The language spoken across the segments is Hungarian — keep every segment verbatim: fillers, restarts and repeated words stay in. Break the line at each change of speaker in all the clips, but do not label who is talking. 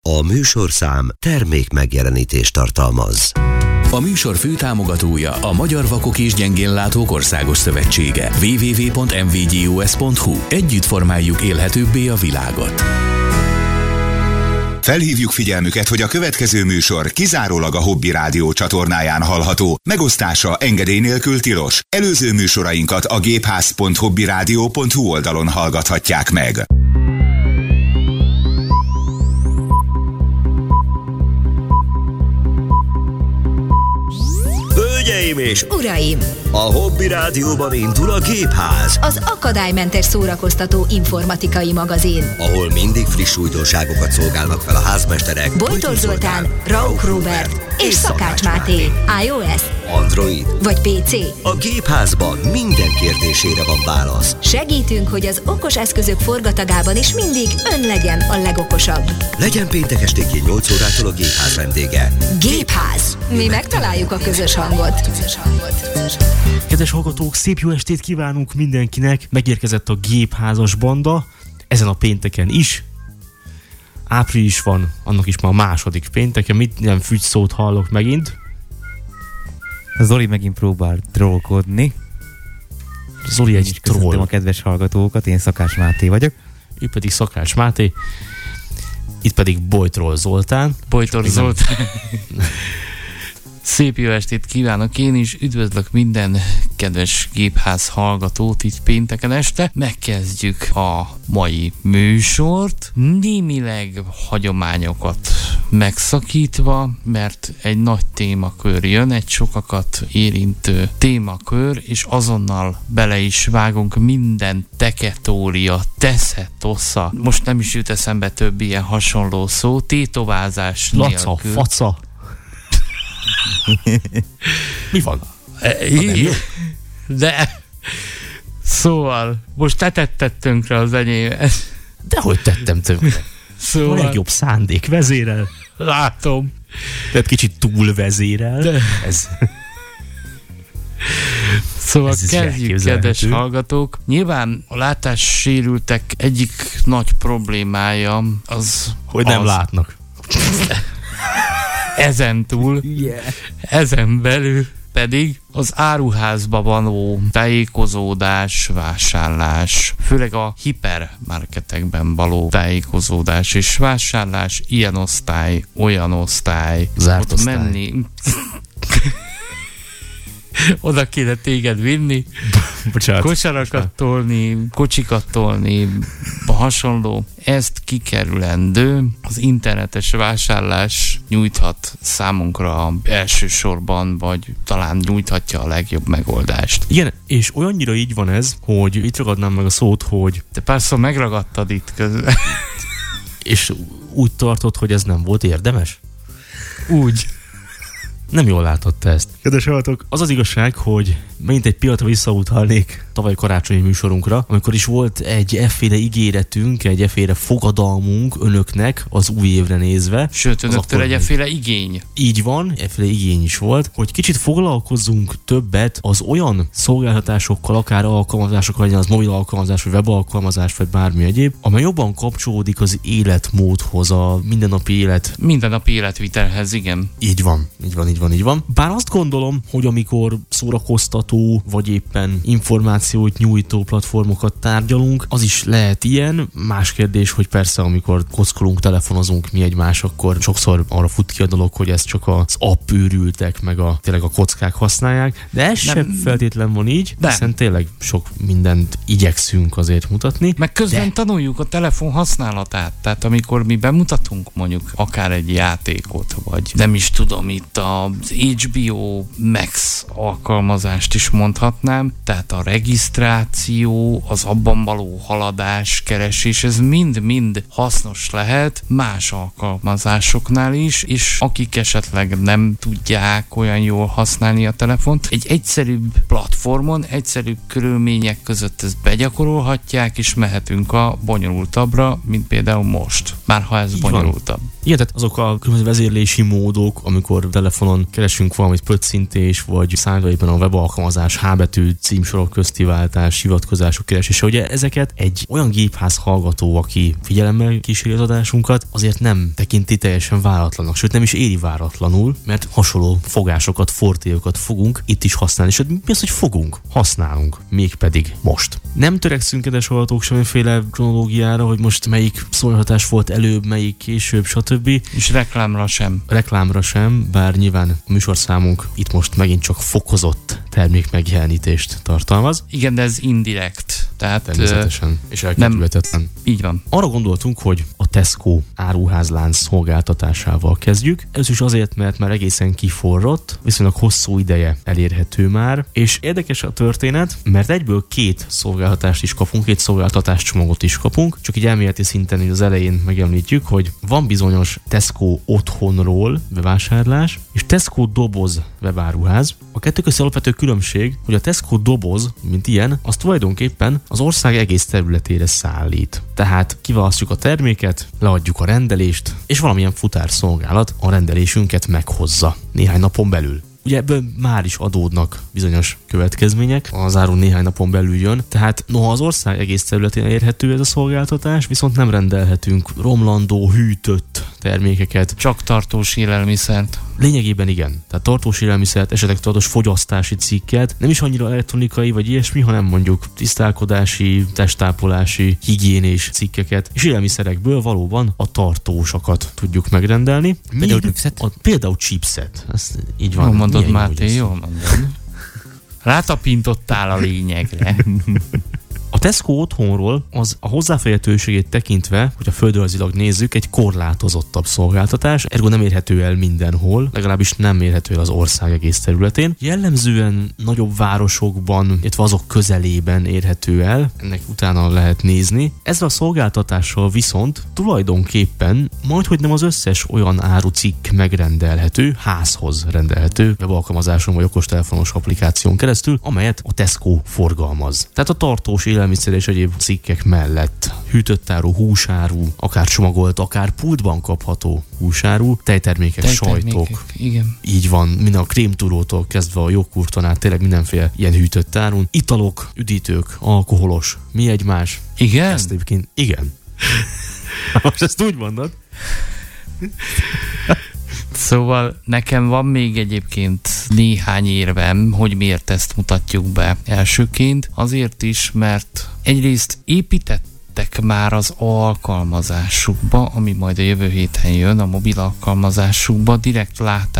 A műsorszám termék megjelenítést tartalmaz.
A műsor főtámogatója a Magyar Vakok és Gyengénlátók Országos Szövetsége. double-u double-u double-u pont em vé gé o es pont hu. Együtt formáljuk élhetőbbé a világot.
Felhívjuk figyelmüket, hogy a következő műsor kizárólag a Hobby Rádió csatornáján hallható. Megosztása engedély nélkül tilos. Előző műsorainkat a gépház pont hobbyradio pont hu oldalon hallgathatják meg.
Hölgyeim és
uraim!
A Hobby Rádióban indul a Gépház,
az akadálymentes szórakoztató informatikai magazin,
ahol mindig friss újdonságokat szolgálnak fel a házmesterek
Bojtor Zoltán, Rauch Róbert és Szakács Máté. iOS,
Android
vagy pé cé.
A Gépházban minden kérdésére van válasz.
Segítünk, hogy az okos eszközök forgatagában is mindig ön legyen a legokosabb.
Legyen péntek esténként nyolc órától a Gépház vendége.
Gépház. Mi megtaláljuk a közös hangot. Közös hangot.
Kedves hallgatók, szép jó estét kívánunk mindenkinek! Megérkezett a Gépházas banda, ezen a pénteken is. Április van, annak is már a második pénteke, mit nem fügyszót hallok megint.
Zoli megint próbál trollkodni.
Zoli egy troll.
Köszöntöm a kedves hallgatókat, én Szakács Máté vagyok.
Ő pedig Szakács Máté. Itt pedig Bojtor Zoltán.
Bojtor Zoltán. Szép jó estét kívánok én is, üdvözlök minden kedves gépház hallgatót itt pénteken este. Megkezdjük a mai műsort, némileg hagyományokat megszakítva, mert egy nagy témakör jön, egy sokakat érintő témakör, és azonnal bele is vágunk minden teketória, tesze, tossza. Most nem is jut eszembe több ilyen hasonló szó, tétovázás
Laca,
nélkül.
faca. Mi van?
I- De szóval most te tetted tönkre az enyémet.
Dehogy tettem tönkre.
Szóval
A legjobb szándék vezérel.
látom.
Tehát kicsit túl vezérel.
De...
Ez...
Szóval
Ez is
kezdjük,
elképzelhető.
kedves hallgatók. Nyilván a látássérültek egyik nagy problémája az...
Hogy nem
az,
látnak.
Ezen túl,
Yeah.
ezen belül pedig az áruházba való tájékozódás, vásárlás, főleg a hipermarketekben való tájékozódás és vásárlás, ilyen osztály, olyan osztály,
Zárt
ott
osztály.
menni. Oda kéne téged vinni,
Bocsánat.
kosarakat tolni, kocsikat tolni, hasonló. Ezt kikerülendő, az internetes vásárlás nyújthat számunkra elsősorban, vagy talán nyújthatja a legjobb megoldást.
Igen, és olyannyira így van ez, hogy itt ragadnám meg a szót, hogy
Te párszor megragadtad itt közben.
és úgy tartod, hogy ez nem volt érdemes?
Úgy.
Nem jól látott te ezt. Kedves hallgatók, az az igazság, hogy megint egy pillanatra visszautalnék tavaly karácsonyi műsorunkra, amikor is volt egy efféle ígéretünk, egy efféle fogadalmunk önöknek az új évre nézve.
Sőt,
Az
önöktől
akkor
egyféle igény.
Így van, efféle igény is volt, hogy kicsit foglalkozzunk többet az olyan szolgáltatásokkal, akár alkalmazásokkal, legyen az mobil alkalmazás, vagy webalkalmazás, vagy bármi egyéb, amely jobban kapcsolódik az életmódhoz, a mindennapi élet.
Mindennapi életvitelhez, igen.
Így van, így van, így van, így van. Bár azt gondolom, hogy amikor szórakoztató, vagy éppen információt nyújtó platformokat tárgyalunk, az is lehet ilyen. Más kérdés, hogy persze, amikor kockolunk, telefonozunk mi egymás, akkor sokszor arra fut ki a dolog, hogy ezt csak az app őrültek, meg a, tényleg a kockák használják, de ez
Nem.
sem feltétlen van így,
De.
hiszen tényleg sok mindent igyekszünk azért mutatni.
Meg közben
De.
tanuljuk a telefon használatát. Tehát amikor mi bemutatunk mondjuk akár egy játékot, vagy nem is tudom, itt az há bé o Max alkalmazást is mondhatnám, tehát a regisztráció, az abban való haladás, keresés, ez mind-mind hasznos lehet más alkalmazásoknál is, és akik esetleg nem tudják olyan jól használni a telefont, egy egyszerűbb platformon, egyszerűbb körülmények között ezt begyakorolhatják, és mehetünk a bonyolultabbra, mint például most. Már ha ez
Így van.
bonyolultabb.
Igen, tehát azok a különböző vezérlési módok, amikor telefonon keresünk valamit, pöcci betegszintés, vagy számítógépen a webalkalmazás, H betű, címsorok közti váltás, hivatkozások keresése. Ugye ezeket egy olyan gépház hallgató, aki figyelemmel kíséri az adásunkat, azért nem tekinti teljesen váratlannak, sőt nem is éri váratlanul, mert hasonló fogásokat, fortélyokat fogunk itt is használni. És mi az, hogy fogunk? Használunk. Mégpedig most. Nem törekszünk, kedves hallgatók, semmiféle kronológiára, hogy most melyik szolgáltatás volt előbb, melyik később, stb.
És reklámra sem.
Reklámra sem, bár nyilván a műsorszámunk itt most megint csak fokozott termék megjelenítést tartalmaz.
Igen, de ez indirekt. Tehát
természetesen. És elkerülhetetlen.
Így van.
Arra gondoltunk, hogy a Tesco áruházlánc szolgáltatásával kezdjük. Először is azért, mert már egészen kiforrott, viszonylag hosszú ideje elérhető már, és érdekes a történet, mert egyből két szolgáltatást is kapunk, két szolgáltatás csomagot is kapunk, csak így elméleti szinten így az elején megemlítjük, hogy van bizonyos Tesco otthonról bevásárlás, és Tesco doboz webáruház. A kettő közti alapvető különbség, hogy a Tesco doboz, mint ilyen, az tulajdonképpen az ország egész területére szállít. Tehát kiválasztjuk a terméket, leadjuk a rendelést, és valamilyen futárszolgálat a rendelésünket meghozza néhány napon belül. Ugye ebből már is adódnak bizonyos következmények, az áru néhány napon belül jön, tehát noha az ország egész területén érhető ez a szolgáltatás, viszont nem rendelhetünk romlandó, hűtött termékeket.
Csak tartós élelmiszert.
Lényegében igen. Tehát tartós élelmiszert, esetleg tartós fogyasztási cikket, nem is annyira elektronikai vagy ilyesmi, hanem mondjuk tisztálkodási, testápolási, higiénés cikkeket, és élelmiszerekből valóban a tartósakat tudjuk megrendelni.
Például chipset?
A, például chipset. Ez így van.
Jól mondod,
Milyen
Máté, jól mondod. Rátapintottál a lényegre.
A Tesco otthonról az a hozzáférhetőségét tekintve, hogy a földrajzilag nézzük, egy korlátozottabb szolgáltatás, ergo nem érhető el mindenhol, legalábbis nem érhető el az ország egész területén. Jellemzően nagyobb városokban, illetve azok közelében érhető el, ennek utána lehet nézni. Ezzel a szolgáltatással viszont tulajdonképpen majdhogy nem az összes olyan árucikk megrendelhető, házhoz rendelhető, webalkalmazáson vagy okostelefonos applikáción keresztül, amelyet a Tesco forgalmaz. Tehát a tartós élelmiszer és egyéb cikkek mellett hűtött áru, húsáru, akár csomagolt, akár pultban kapható húsáru, tejtermékek,
Tejtermékek,
sajtok.
Igen.
Így van, minden a krémtúrótól kezdve a jogurton át, tényleg mindenféle ilyen hűtött árun. Italok, üdítők, alkoholos, mi egymás.
Igen?
Ezt egyébként, igen. Most ezt úgy mondod?
Szóval nekem van még egyébként néhány érvem, hogy miért ezt mutatjuk be elsőként. Azért is, mert egyrészt építettek már az alkalmazásukba, ami majd a jövő héten jön, a mobil alkalmazásukba, direkt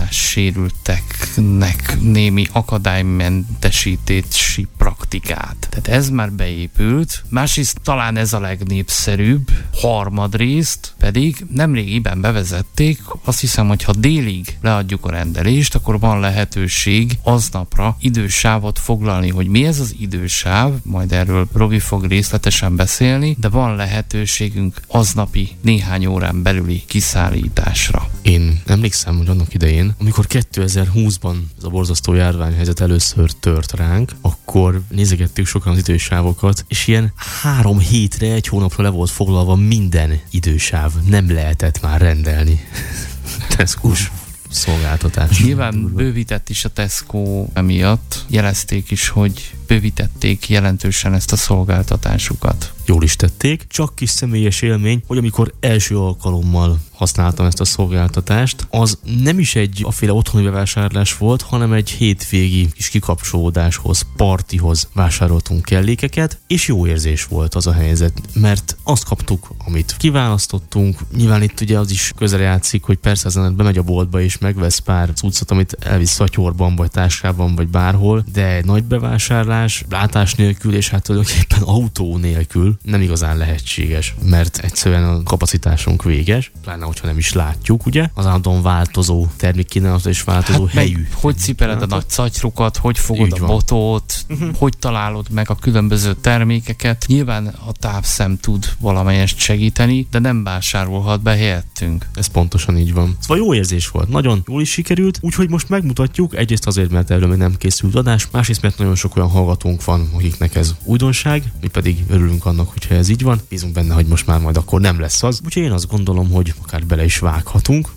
látássérülteknek némi akadálymentesítési praktikát. Tehát ez már beépült. Másrészt talán ez a legnépszerűbb. Harmadrészt pedig nemrégiben bevezették, azt hiszem, hogy ha délig leadjuk a rendelést, akkor van lehetőség aznapra idősávot foglalni. Hogy mi ez az idősáv, majd erről Robi fog részletesen beszélni, de van lehetőségünk aznapi néhány órán belüli kiszállításra.
Én emlékszem, hogy annak idején, amikor kétezer-húszban ez a borzasztó járványhelyzet először tört ránk, akkor nézegettük sokan az idősávokat, és ilyen három hétre, egy hónapra le volt foglalva minden idősáv. Nem lehetett már rendelni. Tesco-s szolgáltatás.
Nyilván bővített is a Tesco emiatt. Jelezték is, hogy bővítették jelentősen ezt a szolgáltatásukat.
Jól is tették, csak kis személyes élmény, hogy amikor első alkalommal használtam ezt a szolgáltatást, az nem is egy aféle otthoni bevásárlás volt, hanem egy hétvégi kis kikapcsolódáshoz, partihoz vásároltunk kellékeket, és jó érzés volt az a helyzet, mert azt kaptuk, amit kiválasztottunk. Nyilván itt ugye az is közel játszik, hogy persze az ember bemegy a boltba és megvesz pár cuccot, amit elvisz szatyorban, vagy táskában, vagy bárhol, de nagy bevásárlás, látás nélkül, és hát tulajdonképpen autó nélkül nem igazán lehetséges, mert egyszerűen a kapacitásunk véges, pláne hogyha nem is látjuk, ugye? Az állandóan változó termékkínálat és változó
hát
helyű.
Meg, hogy cipeled a nagy catyrukat, hogy fogod
Így
a
van.
botot, uh-huh. hogy találod meg a különböző termékeket. Nyilván a távszem tud valamelyest segíteni, de nem vásárolhat be helyettünk.
Ez pontosan így van. Szóval jó érzés volt, nagyon jól is sikerült, úgyhogy most megmutatjuk, egyrészt azért, mert erről még nem készült adás, másrészt, mert nagyon sok olyan hallgatónk van, akiknek ez újdonság, mi pedig örülünk annak, hogyha ez így van. Bízunk benne, hogy most már majd akkor nem lesz az. Úgyhogy én azt gondolom, hogy akár bele is vághatunk.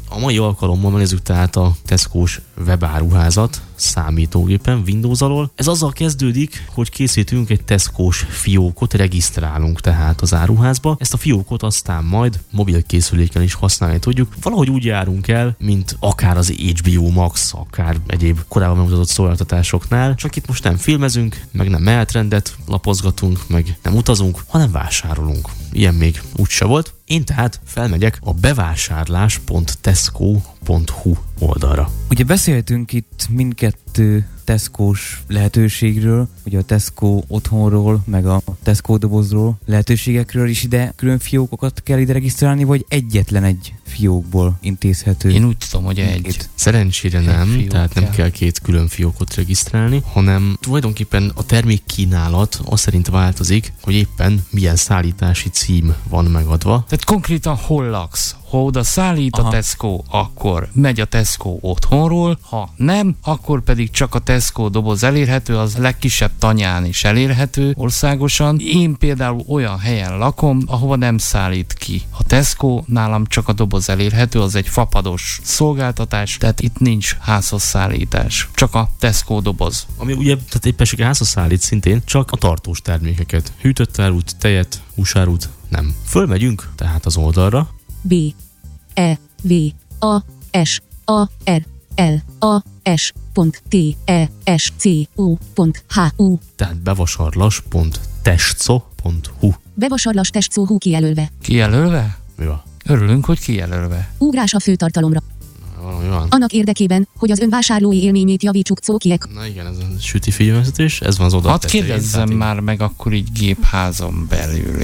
A mai alkalommal megnézzük tehát a Tesco-s webáruházat számítógépen, Windows alól. Ez azzal kezdődik, hogy készítünk egy Tesco-s fiókot, regisztrálunk tehát az áruházba. Ezt a fiókot aztán majd mobilkészüléken is használni tudjuk. Valahogy úgy járunk el, mint akár az há bé o Max, akár egyéb korábban megmutatott szolgáltatásoknál, csak itt most nem filmezünk, meg nem menetrendet lapozgatunk, meg nem utazunk, hanem vásárolunk. Ilyen még úgyse volt. Én tehát felmegyek a bevásárlás pont tesco pont hu oldalra.
Ugye beszéltünk itt mindkettő Tesco-s lehetőségről, ugye a Tesco otthonról, meg a Tesco dobozról lehetőségekről is ide külön fiókokat kell ide regisztrálni, vagy egyetlen egy fiókból intézhető?
Én úgy tudom, hogy egy.
Két. Szerencsére nem,
fiók
tehát nem
kell.
kell két külön fiókot regisztrálni, hanem tulajdonképpen a termékkínálat az szerint változik, hogy éppen milyen szállítási cím van megadva.
Tehát konkrétan hol laksz? Ha oda szállít
Aha.
a Tesco, akkor megy a Tesco otthonról, ha nem, akkor pedig csak a Tesco doboz elérhető, az legkisebb tanyán is elérhető országosan. Én például olyan helyen lakom, ahova nem szállít ki a Tesco, nálam csak a doboz elérhető, az egy fapados szolgáltatás, tehát itt nincs házhoz szállítás, csak a Tesco doboz.
Ami ugye, tehát éppenséggel házhoz szállít szintén, csak a tartós termékeket. Hűtött árut, tejet, húsárut nem. Fölmegyünk tehát az oldalra.
B E V A S A R L A S pont T E S C O pont H U.
Tehát bevasarlas pont tesco pont hu.
Bevasarlas Tesco hú kijelölve.
Kijelölve?
Mi van?
Örülünk, hogy kijelölve.
Ugrás a főtartalomra.
Valami van.
Annak érdekében, hogy az önvásárlói élményét javítsuk, cókiek.
Na igen, ez a süti figyelmeztetés, ez van az oldal
Hadd
tetején,
kérdezzem
tehát én-
már meg akkor így gépházon belül,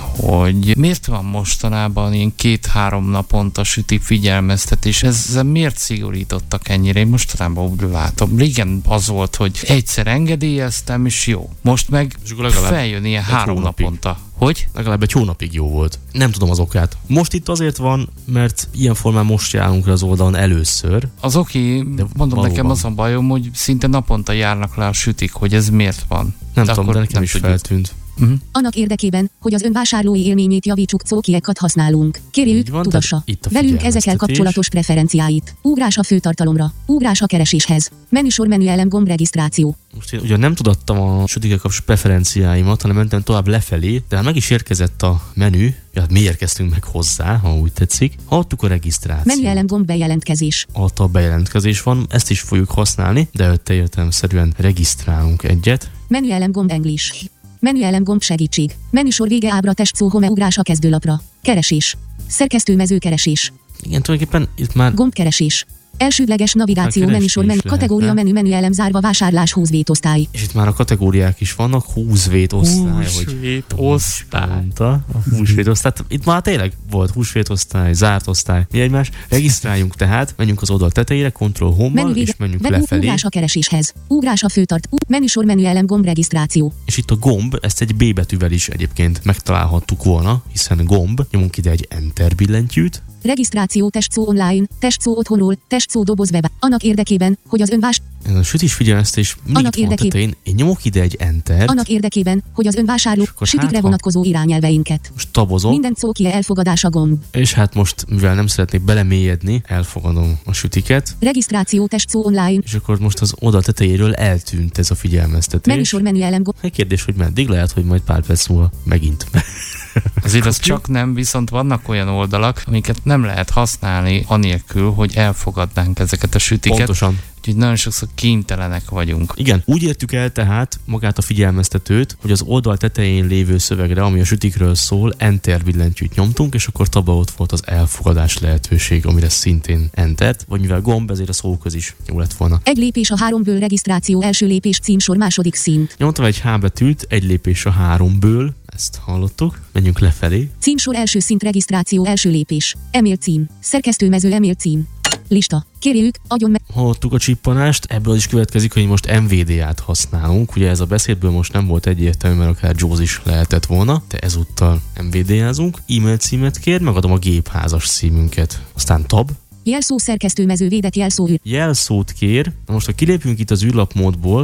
hogy miért van mostanában ilyen két-három naponta süti figyelmeztetés, ezzel miért szigorítottak ennyire? Én mostanában úgy látom. Régen az volt, hogy egyszer engedélyeztem, és jó. Most meg
És akkor legalább
feljön ilyen
egy
három
hónapig.
naponta. Hogy?
Legalább egy hónapig jó volt. Nem tudom az okát. Most itt azért van, mert ilyen formán most járunk le az oldalon először.
Az oké,
De
mondom,
valóban.
nekem az a bajom, hogy szinte naponta járnak le a sütik, hogy ez miért van.
Nem
De
tudom,
akkor
de nekem
nem
is
tudjuk.
feltűnt.
Uh-huh.
Annak érdekében, hogy az önvásárlói élményét javítsuk, cókiekat használunk. Kérjük,
Így van,
tudassa.
tehát itt a
Velünk ezekkel
figyelmeztetés.
kapcsolatos preferenciáit. Ugrás a főtartalomra. Ugrás a kereséshez. Menüsor menüelem gomb regisztráció.
Most én ugyan nem tudattam a sütikkel kapcsolatos preferenciáimat, hanem mentem tovább lefelé, de hát meg is érkezett a menü, ja, hát mi érkeztünk meg hozzá, ha úgy tetszik. Hallottuk a regisztrációt.
Menüelem gomb bejelentkezés.
Alatt a bejelentkezés van, ezt is fogjuk használni, de előtte értelemszerűen regisztrálunk egyet.
Menüelem gomb English. Menüelem gomb segítség. Menüsor vége ábra Tesco home ugrás a kezdőlapra. Keresés. Szerkesztőmező keresés.
Igen, tulajdonképpen itt már
Gombkeresés. Elsődleges navigáció,
Már
menüsor, menü,
keresni is
kategória,
lehetne.
menü, menüelem zárva, vásárlás, húzvétosztály.
és itt már a kategóriák is vannak, húsvét osztály, hogy
Húsvét osztály.
mondta, a húsvét osztály. Itt már tényleg volt húsvét osztály, zárt osztály, mi egymás. Regisztráljunk tehát, menjünk az oldal tetejére, Ctrl Home-mal,
Menü
és
vége,
menjünk
web,
lefelé.
ugrás a kereséshez. Ugrás a főtart, u, menüsor, menüelem gomb regisztráció.
És itt a gomb, ezt egy B betűvel is egyébként megtalálhattuk volna, hiszen gomb, nyomunk ide egy Enter billentyűt,
Regisztráció Tesco online, Tesco otthonról, Tesco doboz web. Annak érdekében, hogy az önvás...
ez a sütis figyelmeztetés mindig
Annak
itt van a
érdekében-
tetején, én nyomok ide egy Entert,
Annak érdekében, hogy az önvásárló
akkor
sütikre
hát, ha-
vonatkozó irányelveinket.
most tabozom,
Minden cókie elfogadása gomb.
és hát most, mivel nem szeretnék belemélyedni, elfogadom a sütiket,
Regisztráció Tesco online,
és akkor most az oldal tetejéről eltűnt ez a figyelmeztetés.
menüsor, menüelem gomb.
Egy kérdés, hogy meddig, lehet, hogy majd pár perc múlva megint.
Azért az csak nem, viszont vannak olyan oldalak, amiket nem lehet használni anélkül, hogy elfogadnánk ezeket a sütiket.
Pontosan.
Úgyhogy nagyon sokszor kénytelenek vagyunk.
Igen, úgy értük el tehát magát a figyelmeztetőt, hogy az oldal tetején lévő szövegre, ami a sütikről szól, Enter billentyűt nyomtunk, és akkor tabba ott volt az elfogadás lehetőség, amire szintén Entert, vagy mivel gomb, ezért a szóköz is jó lett volna.
Egy lépés a háromből regisztráció első lépés címsor második szint.
Nyomtam egy H betűt, egy lépés a háromből, ezt hallottuk, menjünk lefelé.
Címsor első szint regisztráció első lépés. E-mail cím. Szerkesztőmező e-mail cím. Lista. Kérjük, adjon meg.
Hallottuk a csippanást, ebből is következik, hogy most em vé dé á-t használunk. Ugye ez a beszédből most nem volt egyértelmű, mert akár Jaws is lehetett volna, de ezúttal em vé dé á-zunk. E-mail címet kér, megadom a gépházas címünket. Aztán tab,
Jelszó szerkesztőmező védett jelszó űr.
jelszót kér. Na most, ha kilépünk itt az űrlapmódból,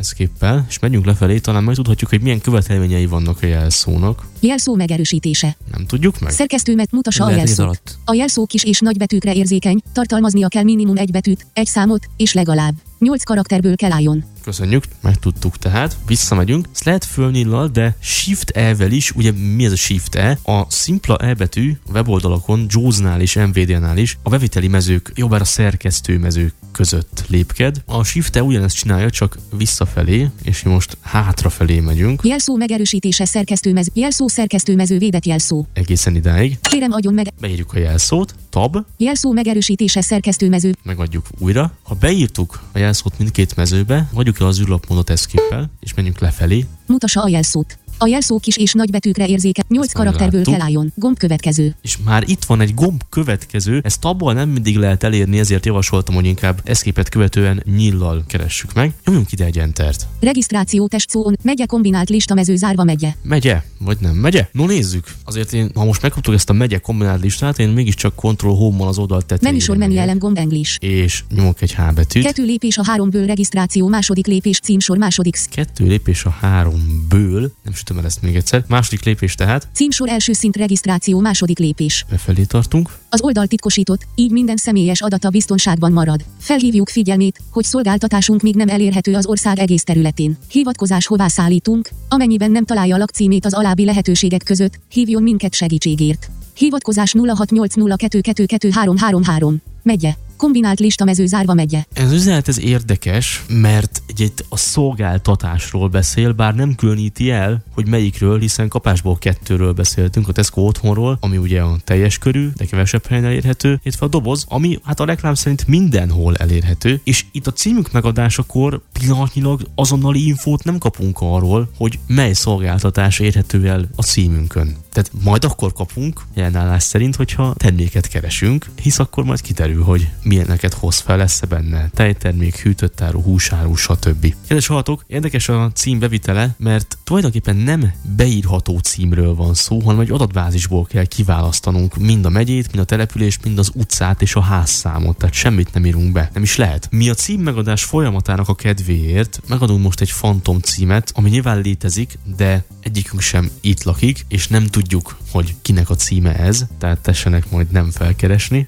Escape-pel, és megyünk lefelé, talán megtudhatjuk, hogy milyen követelményei vannak a jelszónak.
Jelszó megerősítése.
Nem tudjuk meg?
Szerkesztőmet mutassa a
Lehet, hogy ez
jelszót.
alatt.
A jelszó kis és nagy betűkre érzékeny, tartalmaznia kell minimum egy betűt, egy számot, és legalább nyolc karakterből kell álljon.
Köszönjük, megtudtuk tehát. Visszamegyünk. Ezt lehet fölnyillal, de Shift-E-vel is, ugye mi ez a Shift-E? A szimpla E betű weboldalakon, Jaws-nál és em vé dé-nál is a beviteli mezők, jobbára szerkesztő mezők között lépked. A Shift-E ugyanezt csinálja, csak visszafelé, és mi most hátrafelé megyünk.
Jelszó megerősítése szerkesztőmező. Jelszó szerkesztőmező védett jelszó.
Egészen idáig.
Kérem adjon meg.
Beírjuk a jelszót, tab,
Jelszó megerősítése szerkesztőmező.
megadjuk újra. Ha beírtuk a jelszót mindkét mezőbe, hagyjuk el az űrlapmódot Escape-el, és menjünk lefelé.
Mutassa a jelszót. A jelszó kis és nagy betűkre érzékeny, nyolc
Ezt már
karakterből
láttuk.
kell álljon. Gomb következő.
És már itt van egy gomb következő, ezt tabbal nem mindig lehet elérni, ezért javasoltam, hogy inkább Escape-et követően nyillal keressük meg. Nyomjunk ide egy Entert.
Regisztráció testszón, megye kombinált listamező zárva megye.
Megye? Vagy nem megye? No nézzük. Azért én, ha most megkaptuk ezt a megye kombinált listát, én mégiscsak Ctrl Home-mal az oldal tetejére
Menüsor menü
megyek.
elem gomb English.
És nyomok egy H betűt.
Kettő lépés a háromből regisztráció második lépés címsor második sz-
Kettő lépés a háromből. Nem sütöm el ezt még egyszer. Második lépés tehát.
címsor első szint regisztráció második lépés.
Befelé tartunk.
Az oldal titkosított, így minden személyes adata biztonságban marad. Felhívjuk figyelmét, hogy szolgáltatásunk még nem elérhető az ország egész területén. Hivatkozás hová szállítunk, amennyiben nem találja lakcímét az alábbi lehetőségek között, hívjon minket segítségért. Hivatkozás nulla hat nyolc nulla kettő kettő kettő három három három. Megye. Kombinált listamező zárva megye.
Ez az üzenet ez érdekes, mert egy a szolgáltatásról beszél, bár nem különíti el, hogy melyikről, hiszen kapásból kettőről beszéltünk, a Tesco otthonról, ami ugye a teljes körű, de kevesebb helyen elérhető, illetve a doboz, ami hát a reklám szerint mindenhol elérhető, és itt a címük megadásakor pillanatnyilag azonnali infót nem kapunk arról, hogy mely szolgáltatás érhető el a címünkön. Tehát majd akkor kapunk, jelenállás szerint, hogyha terméket keresünk, hisz akkor majd kiderül, hogy milyeneket hoz fel, lesz-e benne tejtermék, hűtött áru, húsáru, stb. Kedves hallgatók, érdekes a cím bevitele, mert tulajdonképpen nem beírható címről van szó, hanem egy adatbázisból kell kiválasztanunk mind a megyét, mind a települést, mind az utcát és a házszámot, tehát semmit nem írunk be. Nem is lehet. Mi a cím megadás folyamatának a kedvéért megadunk most egy fantom címet, ami nyilván létezik, de egyikünk sem itt lakik, és nem tudjuk, hogy kinek a címe ez, tehát tessenek majd nem felkeresni.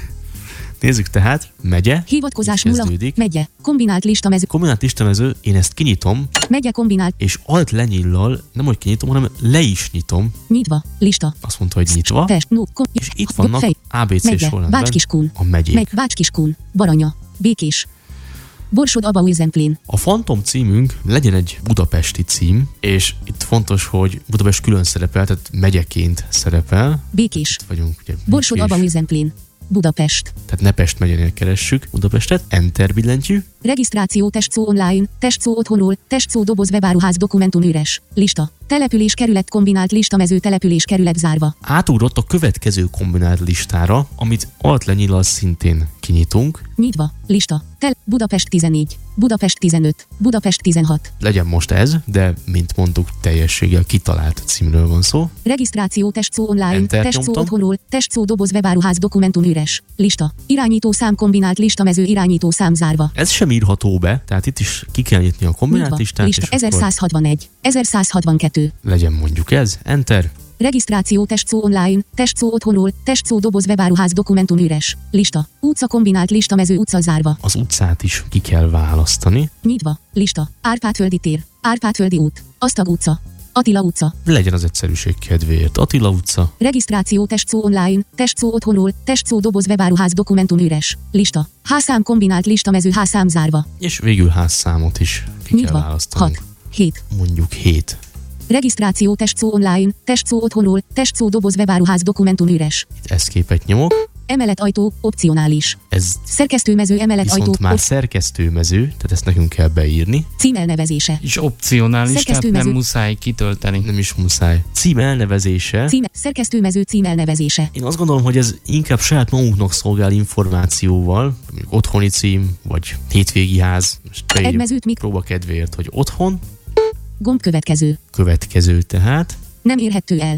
Nézzük tehát, megye.
Hivatkozás
Így
nulla.
kezdődik.
Megye. Kombinált listamező.
Kombinált listamező, én ezt kinyitom,
Megye kombinált.
és alt lenyillal, nem hogy kinyitom, hanem le is nyitom.
Nyitva. Lista.
Azt mondta, hogy nyitva.
Test. No. Kom.
És itt vannak
Fej.
á bé cés
Megye.
sorrendben
Bácskiskun.
a megyék.
Megy. Bácskiskun. Baranya. Békés. Borsod Abaúj-Zemplén.
A Fantom címünk legyen egy budapesti cím, és itt fontos, hogy Budapest külön szerepel, tehát megyeként szerepel.
Békés.
Itt vagyunk, ugye,
Borsod
Békés,
Abaúj-Zemplén. Budapest.
tehát ne Pest megyénél keressük Budapestet, Enter billentyű,
Regisztráció testszó online, testszó otthonról, testszó doboz webáruház dokumentum üres. Lista. Település kerület kombinált listamező település kerület zárva.
átugrott a következő kombinált listára, amit alt lenyillal szintén kinyitunk.
Nyitva. Lista. Tel. Budapest tizennégy. Budapest tizenöt. Budapest tizenhat.
Legyen most ez, de mint mondtuk, teljességgel kitalált címről van szó.
Regisztráció testszó online,
Enter
testszó
nyomtam.
otthonról, testszó doboz webáruház dokumentum üres. Lista. Irányító szám kombinált listamező irányító szám zárva.
Ez sem írható be, tehát itt is ki kell nyitni a kombinált
Nyitva.
listát,
Lista.
és akkor
ezerszázhatvanegy. ezerszázhatvankettő.
legyen mondjuk ez, Enter.
Regisztráció testszó online, testszó otthonról, testszó doboz webáruház dokumentum üres. Lista. Utca kombinált listamező utca zárva.
Az utcát is ki kell választani.
Nyitva. Lista. Árpádföldi tér. Árpádföldi út. Asztag utca. Attila utca.
Legyen az egyszerűség kedvéért. Attila utca.
Regisztráció testszó online, testszó otthonról, testszó doboz webáruház dokumentum üres. Lista. Hászám kombinált listamező hászám zárva.
És végül házszámot is ki kell
Nyitva.
választanunk.
hat. hét.
Mondjuk hét.
Regisztráció testszó online, testszó otthonról, testszó doboz webáruház dokumentum üres.
Itt eszképet nyomok.
Emelet ajtó, opcionális.
Ez
Szerkesztőmező emelet
viszont
ajtó,
már
op-
szerkesztőmező, tehát ezt nekünk kell beírni.
cím elnevezése.
És opcionális, tehát
Szerkesztőmező.
nem muszáj kitölteni.
Nem is muszáj. Cím elnevezése.
Cím, szerkesztőmező cím elnevezése.
Én azt gondolom, hogy ez inkább saját magunknak szolgál információval, mondjuk otthoni cím, vagy hétvégi ház. Most
Egy
beírjuk
mezőt mik?
próba kedvéért, hogy otthon,
Gomb következő.
következő tehát.
Nem érhető el.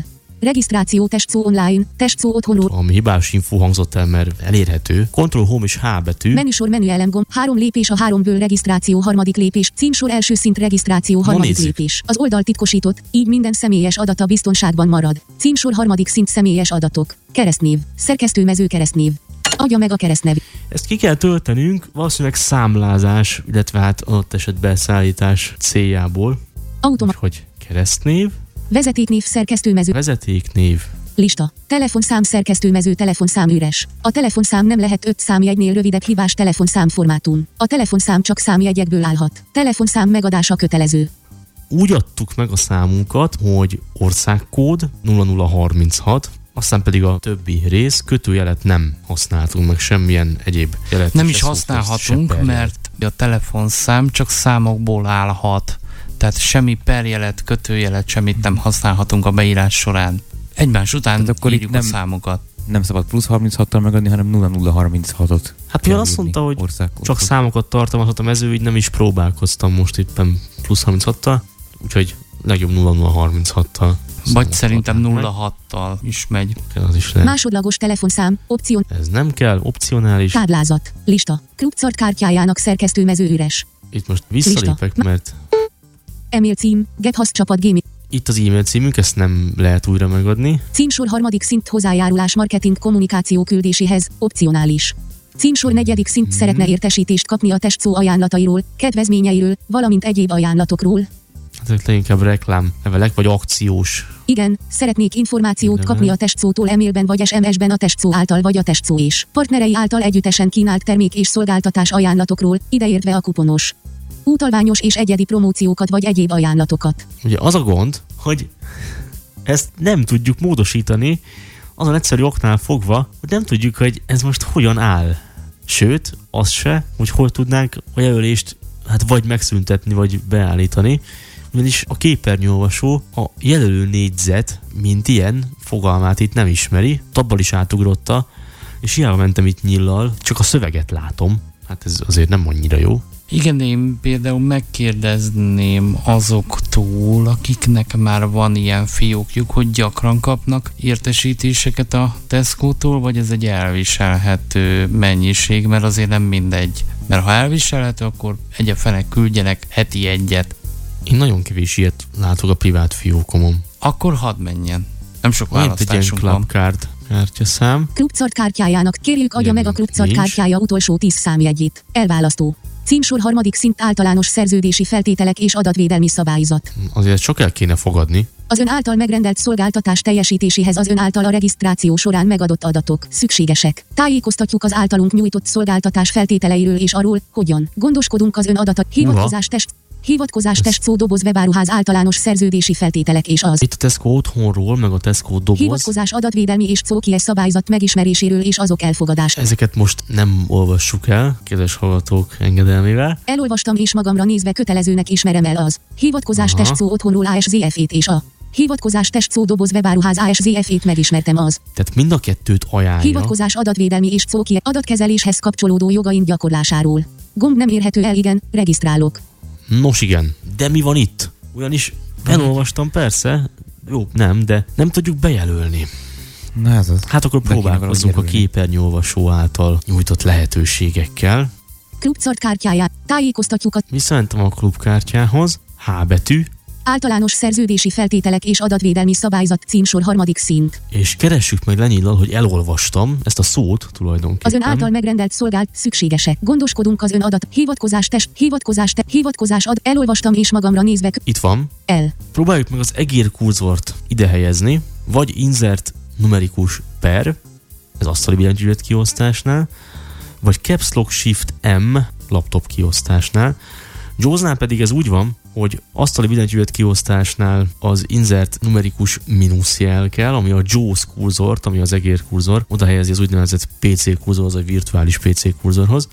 Regisztráció testszó online, testszó otthonról.
Ami hibás info hangzott el, mert elérhető. Ctrl Home és H betű.
Menüsor menü elemgomb, három lépés a háromből regisztráció harmadik lépés, címsor első szint regisztráció harmadik lépés. Az oldal titkosított, így minden személyes adata biztonságban marad. Címsor harmadik szint személyes adatok. Keresztnév, szerkesztőmező keresztnév. Adja meg a keresztnev.
Ezt ki kell töltenünk, valószínűleg számlázás, illetve hát adott esetben szállítás céljából.
Automa.
Hogy keresztnév.
Vezetéknév szerkesztőmező.
Vezetéknév.
Lista. Telefonszám szerkesztőmező telefonszám üres. A telefonszám nem lehet öt számjegynél rövidebb hibás telefonszám formátum. A telefonszám csak számjegyekből állhat. Telefonszám megadása kötelező.
Úgy adtuk meg a számunkat, hogy országkód nulla nulla harminchat, aztán pedig a többi rész kötőjelet nem használtunk, meg semmilyen egyéb jelet.
Nem is használhatunk, mert a telefonszám csak számokból állhat. Tehát semmi perjelet, kötőjelet, semmit nem használhatunk a beírás során. Egymás után akkor írjuk nem, a számokat.
Nem szabad plusz harminchattal megadni, hanem nulla nulla harminchatot.
Hát mivel azt mondta, hogy csak számokat tartalmazhat a mező, így nem is próbálkoztam most éppen plusz harminchattal, úgyhogy legjobb nulla nulla harminchattal.
Vagy szerintem nulla hattal is megy.
Az is lehet.
Másodlagos telefonszám, opció.
Ez nem kell, opcionális.
Táblázat, lista, klubcart kártyájának szerkesztőmező üres.
Itt most visszalépek, mert...
E-mail cím, Gethasz csapat gaming.
Itt az e-mail címünk, ezt nem lehet újra megadni.
Címsor harmadik szint hozzájárulás marketing kommunikáció küldéséhez, opcionális. Címsor negyedik szint hmm. szeretne értesítést kapni a testszó ajánlatairól, kedvezményeiről, valamint egyéb ajánlatokról.
Ezek leginkább reklám levelek, vagy akciós.
Igen, szeretnék információt
Levelek.
kapni a testszótól e-mailben vagy es em es-ben a testszó által vagy a testszó és partnerei által együttesen kínált termék és szolgáltatás ajánlatokról, ideértve a kuponos, utalványos és egyedi promóciókat vagy egyéb ajánlatokat.
Ugye az a gond, hogy ezt nem tudjuk módosítani, azon egyszerű oknál fogva, hogy nem tudjuk, hogy ez most hogyan áll. Sőt, az se, hogy hol tudnánk a jelölést hát vagy megszüntetni, vagy beállítani, ugyanis a képernyőolvasó a jelölő négyzet, mint ilyen, fogalmát itt nem ismeri, tabbal is átugrotta, és hiába mentem itt nyillal, csak a szöveget látom. Hát ez azért nem annyira jó.
Igen, én például megkérdezném azoktól, akiknek már van ilyen fiókjuk, hogy gyakran kapnak értesítéseket a Tesco-tól, vagy ez egy elviselhető mennyiség, mert azért nem mindegy. Mert ha elviselhető, akkor egyefene küldjenek heti egyet.
Én nagyon kevés ilyet látok a privát fiókomon.
Akkor hadd menjen. Nem sok
Olyan
választásunk
egy
van.
Clubcard kártyaszám.
Klubcart kártyájának kérjük adja meg a klubcart
nincs.
kártyája utolsó tíz számjegyét. Elválasztó. Címsor harmadik szint általános szerződési feltételek és adatvédelmi szabályzat.
Azért sok el kéne fogadni.
Az ön által megrendelt szolgáltatás teljesítéséhez az ön által a regisztráció során megadott adatok szükségesek. Tájékoztatjuk az általunk nyújtott szolgáltatás feltételeiről és arról, hogyan gondoskodunk az ön adatok. Hivatkozás test Hivatkozás testszó doboz webáruház általános szerződési feltételek és az.
Itt a Tesco otthonról, meg a Tesco doboz.
Hivatkozás adatvédelmi és cókies szabályzat megismeréséről és azok elfogadása.
Ezeket most nem olvassuk el, kedves hallgatók engedelmével.
Elolvastam és magamra nézve kötelezőnek ismerem el az. Hivatkozás
Aha.
testszó otthonról á es zé ef-ét és a. Hivatkozás testszó doboz webáruház á es zé ef-ét megismertem az.
Tehát mind a kettőt ajánlja.
Hivatkozás adatvédelmi és cókies adatkezeléshez kapcsolódó jogaink gyakorlásáról. Gomb nem érhető el, igen, regisztrálok.
Nos igen, de mi van itt? Ugyanis elolvastam persze, jó, nem, de nem tudjuk bejelölni.
Na ez az.
Hát akkor próbálkozzunk a képernyőolvasó által nyújtott lehetőségekkel.
Klubcart kártyáját, tájékoztatjuk a
Visszamentem a klubkártyához, H betű,
általános szerződési feltételek és adatvédelmi szabályzat címsor harmadik szint.
és keressük meg Lenyillal, hogy elolvastam ezt a szót tulajdonképpen.
Az ön által megrendelt szolgált szükségesek. Gondoskodunk az ön adat. Hivatkozás test, hivatkozás te, hivatkozás ad. Elolvastam és magamra nézve.
Itt van.
El.
Próbáljuk meg az egér kurzort ide helyezni, vagy insert numerikus per, ez asztali billentyűzet kiosztásnál, vagy caps lock shift M laptop kiosztásnál. Jaws-nál pedig ez úgy van, hogy asztali billentyűzet kiosztásnál az insert numerikus mínuszjel kell, ami a Jaws kurzort, ami az egér kurzor, oda helyezi az úgynevezett pé cé kurzorhoz, vagy virtuális pé cé kurzorhoz.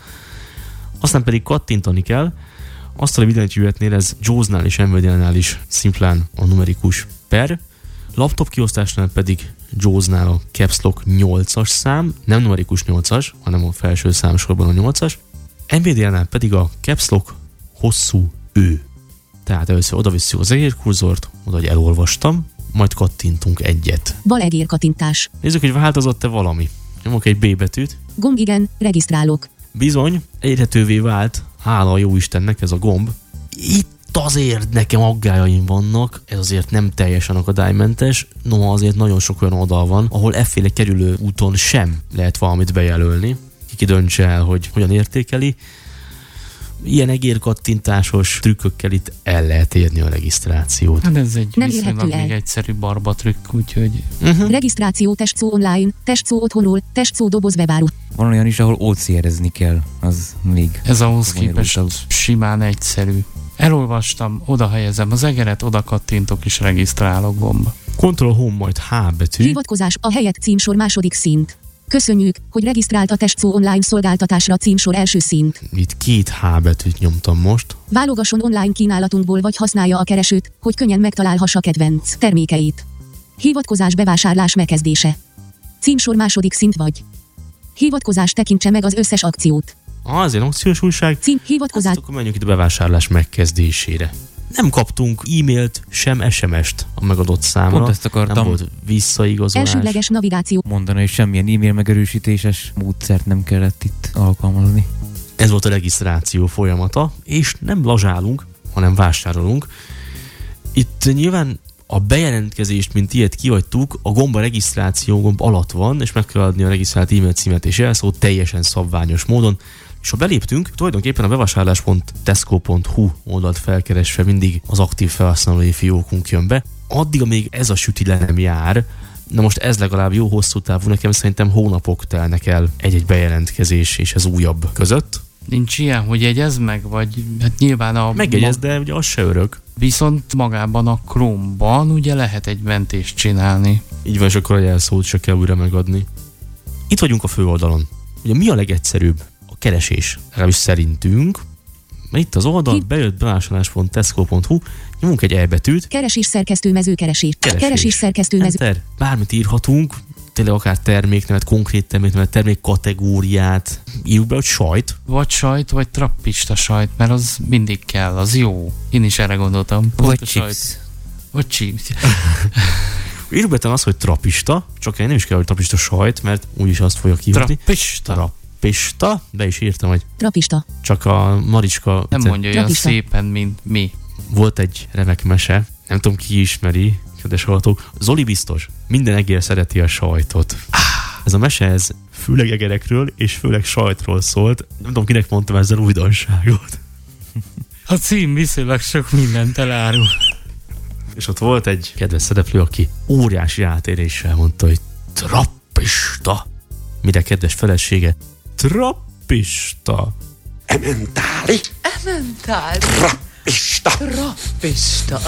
Aztán pedig kattintani kell, asztali billentyűzetnél ez Jaws-nál és en vé dé el-nál is szimplán a numerikus per, laptop kiosztásnál pedig Jaws-nál a caps lock nyolcas szám, nem numerikus nyolcas, hanem a felső számsorban a nyolcas, en vé dé el-nál pedig a caps lock hosszú ő. Tehát először oda visszük az egér kurzort, oda, hogy elolvastam, majd kattintunk egyet.
Bal egér kattintás.
Nézzük, hogy változott-e valami. Nyomok egy B betűt.
Gomb igen, regisztrálok.
Bizony, elérhetővé vált, hála a jóistennek ez a gomb. Itt azért nekem aggályaim vannak, ez azért nem teljesen akadálymentes, noha azért nagyon sok olyan oldal van, ahol efféle kerülő úton sem lehet valamit bejelölni. Ki döntse el, hogy hogyan értékeli. Ilyen egérkattintásos trükkökkel itt el lehet érni a regisztrációt.
Hát ez egy
Nem
viszonylag
érhető
még
el.
egyszerű barba trükk, úgyhogy...
Uh-huh.
Regisztráció testszó online, testszó otthonról, testszó doboz webáru.
Van olyan is, ahol ó cé er-ezni kell, az még...
Ez ahhoz
bonyolultabb.
képest simán egyszerű. Elolvastam, oda helyezem az egeret, oda kattintok és regisztrálok gomb.
Ctrl Home majd H betű.
Hivatkozás a helyett címsor második szint. Köszönjük, hogy regisztrált a testszó online szolgáltatásra címsor első szint.
Itt két H betűt nyomtam most.
Válogasson online kínálatunkból vagy használja a keresőt, hogy könnyen megtalálhassa kedvenc termékeit. Hivatkozás bevásárlás megkezdése. Címsor második szint vagy. Hivatkozás tekintse meg az összes akciót.
Ah, ez egy akciós újság.
Cím, hivatkozás.
Hát akkor menjünk itt a bevásárlás megkezdésére. Nem kaptunk e-mailt, sem es em es-t a megadott számra.
Pont ezt akartam.
Nem volt visszaigazolás.
Elsődleges navigáció.
Mondani, hogy semmilyen e-mail megerősítéses módszert nem kellett itt alkalmazni.
Ez volt a regisztráció folyamata, és nem lazsálunk, hanem vásárolunk. Itt nyilván a bejelentkezést, mint ilyet kihagytuk, a gomb a regisztráció gomb alatt van, és meg kell adni a regisztrált e-mail címet és jelszót teljesen szabványos módon. És ha beléptünk, tulajdonképpen a bevásárlás pont tesco pont hu oldalt felkeresve mindig az aktív felhasználói fiókunk jön be. Addig, amíg ez a süti le nem jár, na most ez legalább jó hosszú távú, nekem szerintem hónapok telnek el egy-egy bejelentkezés és ez újabb között.
Nincs ilyen, hogy jegyez meg, vagy hát nyilván a...
Megjegyez, de ugye az se örök.
Viszont magában a Chrome-ban ugye lehet egy mentést csinálni.
Így van, és akkor a jelszót se kell újra megadni. Itt vagyunk a főoldalon. Ugye mi a legegyszerűbb? A keresés. Legalábbis szerintünk. Mert itt az oldal, bejött bevásárlás pont tesco pont hu, nyomunk egy E betűt.
Keresés szerkesztő mező keresés.
Keresés.
Keresés szerkesztő mező.
Enter. Bármit írhatunk, tényleg akár terméknevet, konkrét terméknevet, termék kategóriát. Írjuk be, hogy sajt.
Vagy sajt, vagy trappista sajt, mert az mindig kell, az jó. Én is erre gondoltam. Pont
Vagy
a
chips.
sajt. Vagy chips.
Írjuk be az, hogy trapista, csak én nem is kell, hogy trapista sajt, mert úgyis azt fogja kiírni.
Trappista.
Trappista, be is írtam, hogy
Trapista.
csak a Maricska...
Nem mondja olyan
Trappista.
szépen, mint mi.
Volt egy remek mese, nem tudom ki ismeri, kedves hallgatók. Zoli biztos, minden egér szereti a sajtot. Ez a mese, ez főleg egerekről és főleg sajtról szólt. Nem tudom, kinek mondtam ezzel újdonságot.
A cím viszonylag sok mindent elárul.
És ott volt egy kedves szereplő, aki óriási átéréssel mondta, hogy trappista. Mire kedves felesége, trappista.
Ementáli.
Ementáli.
Trappista.
Trappista.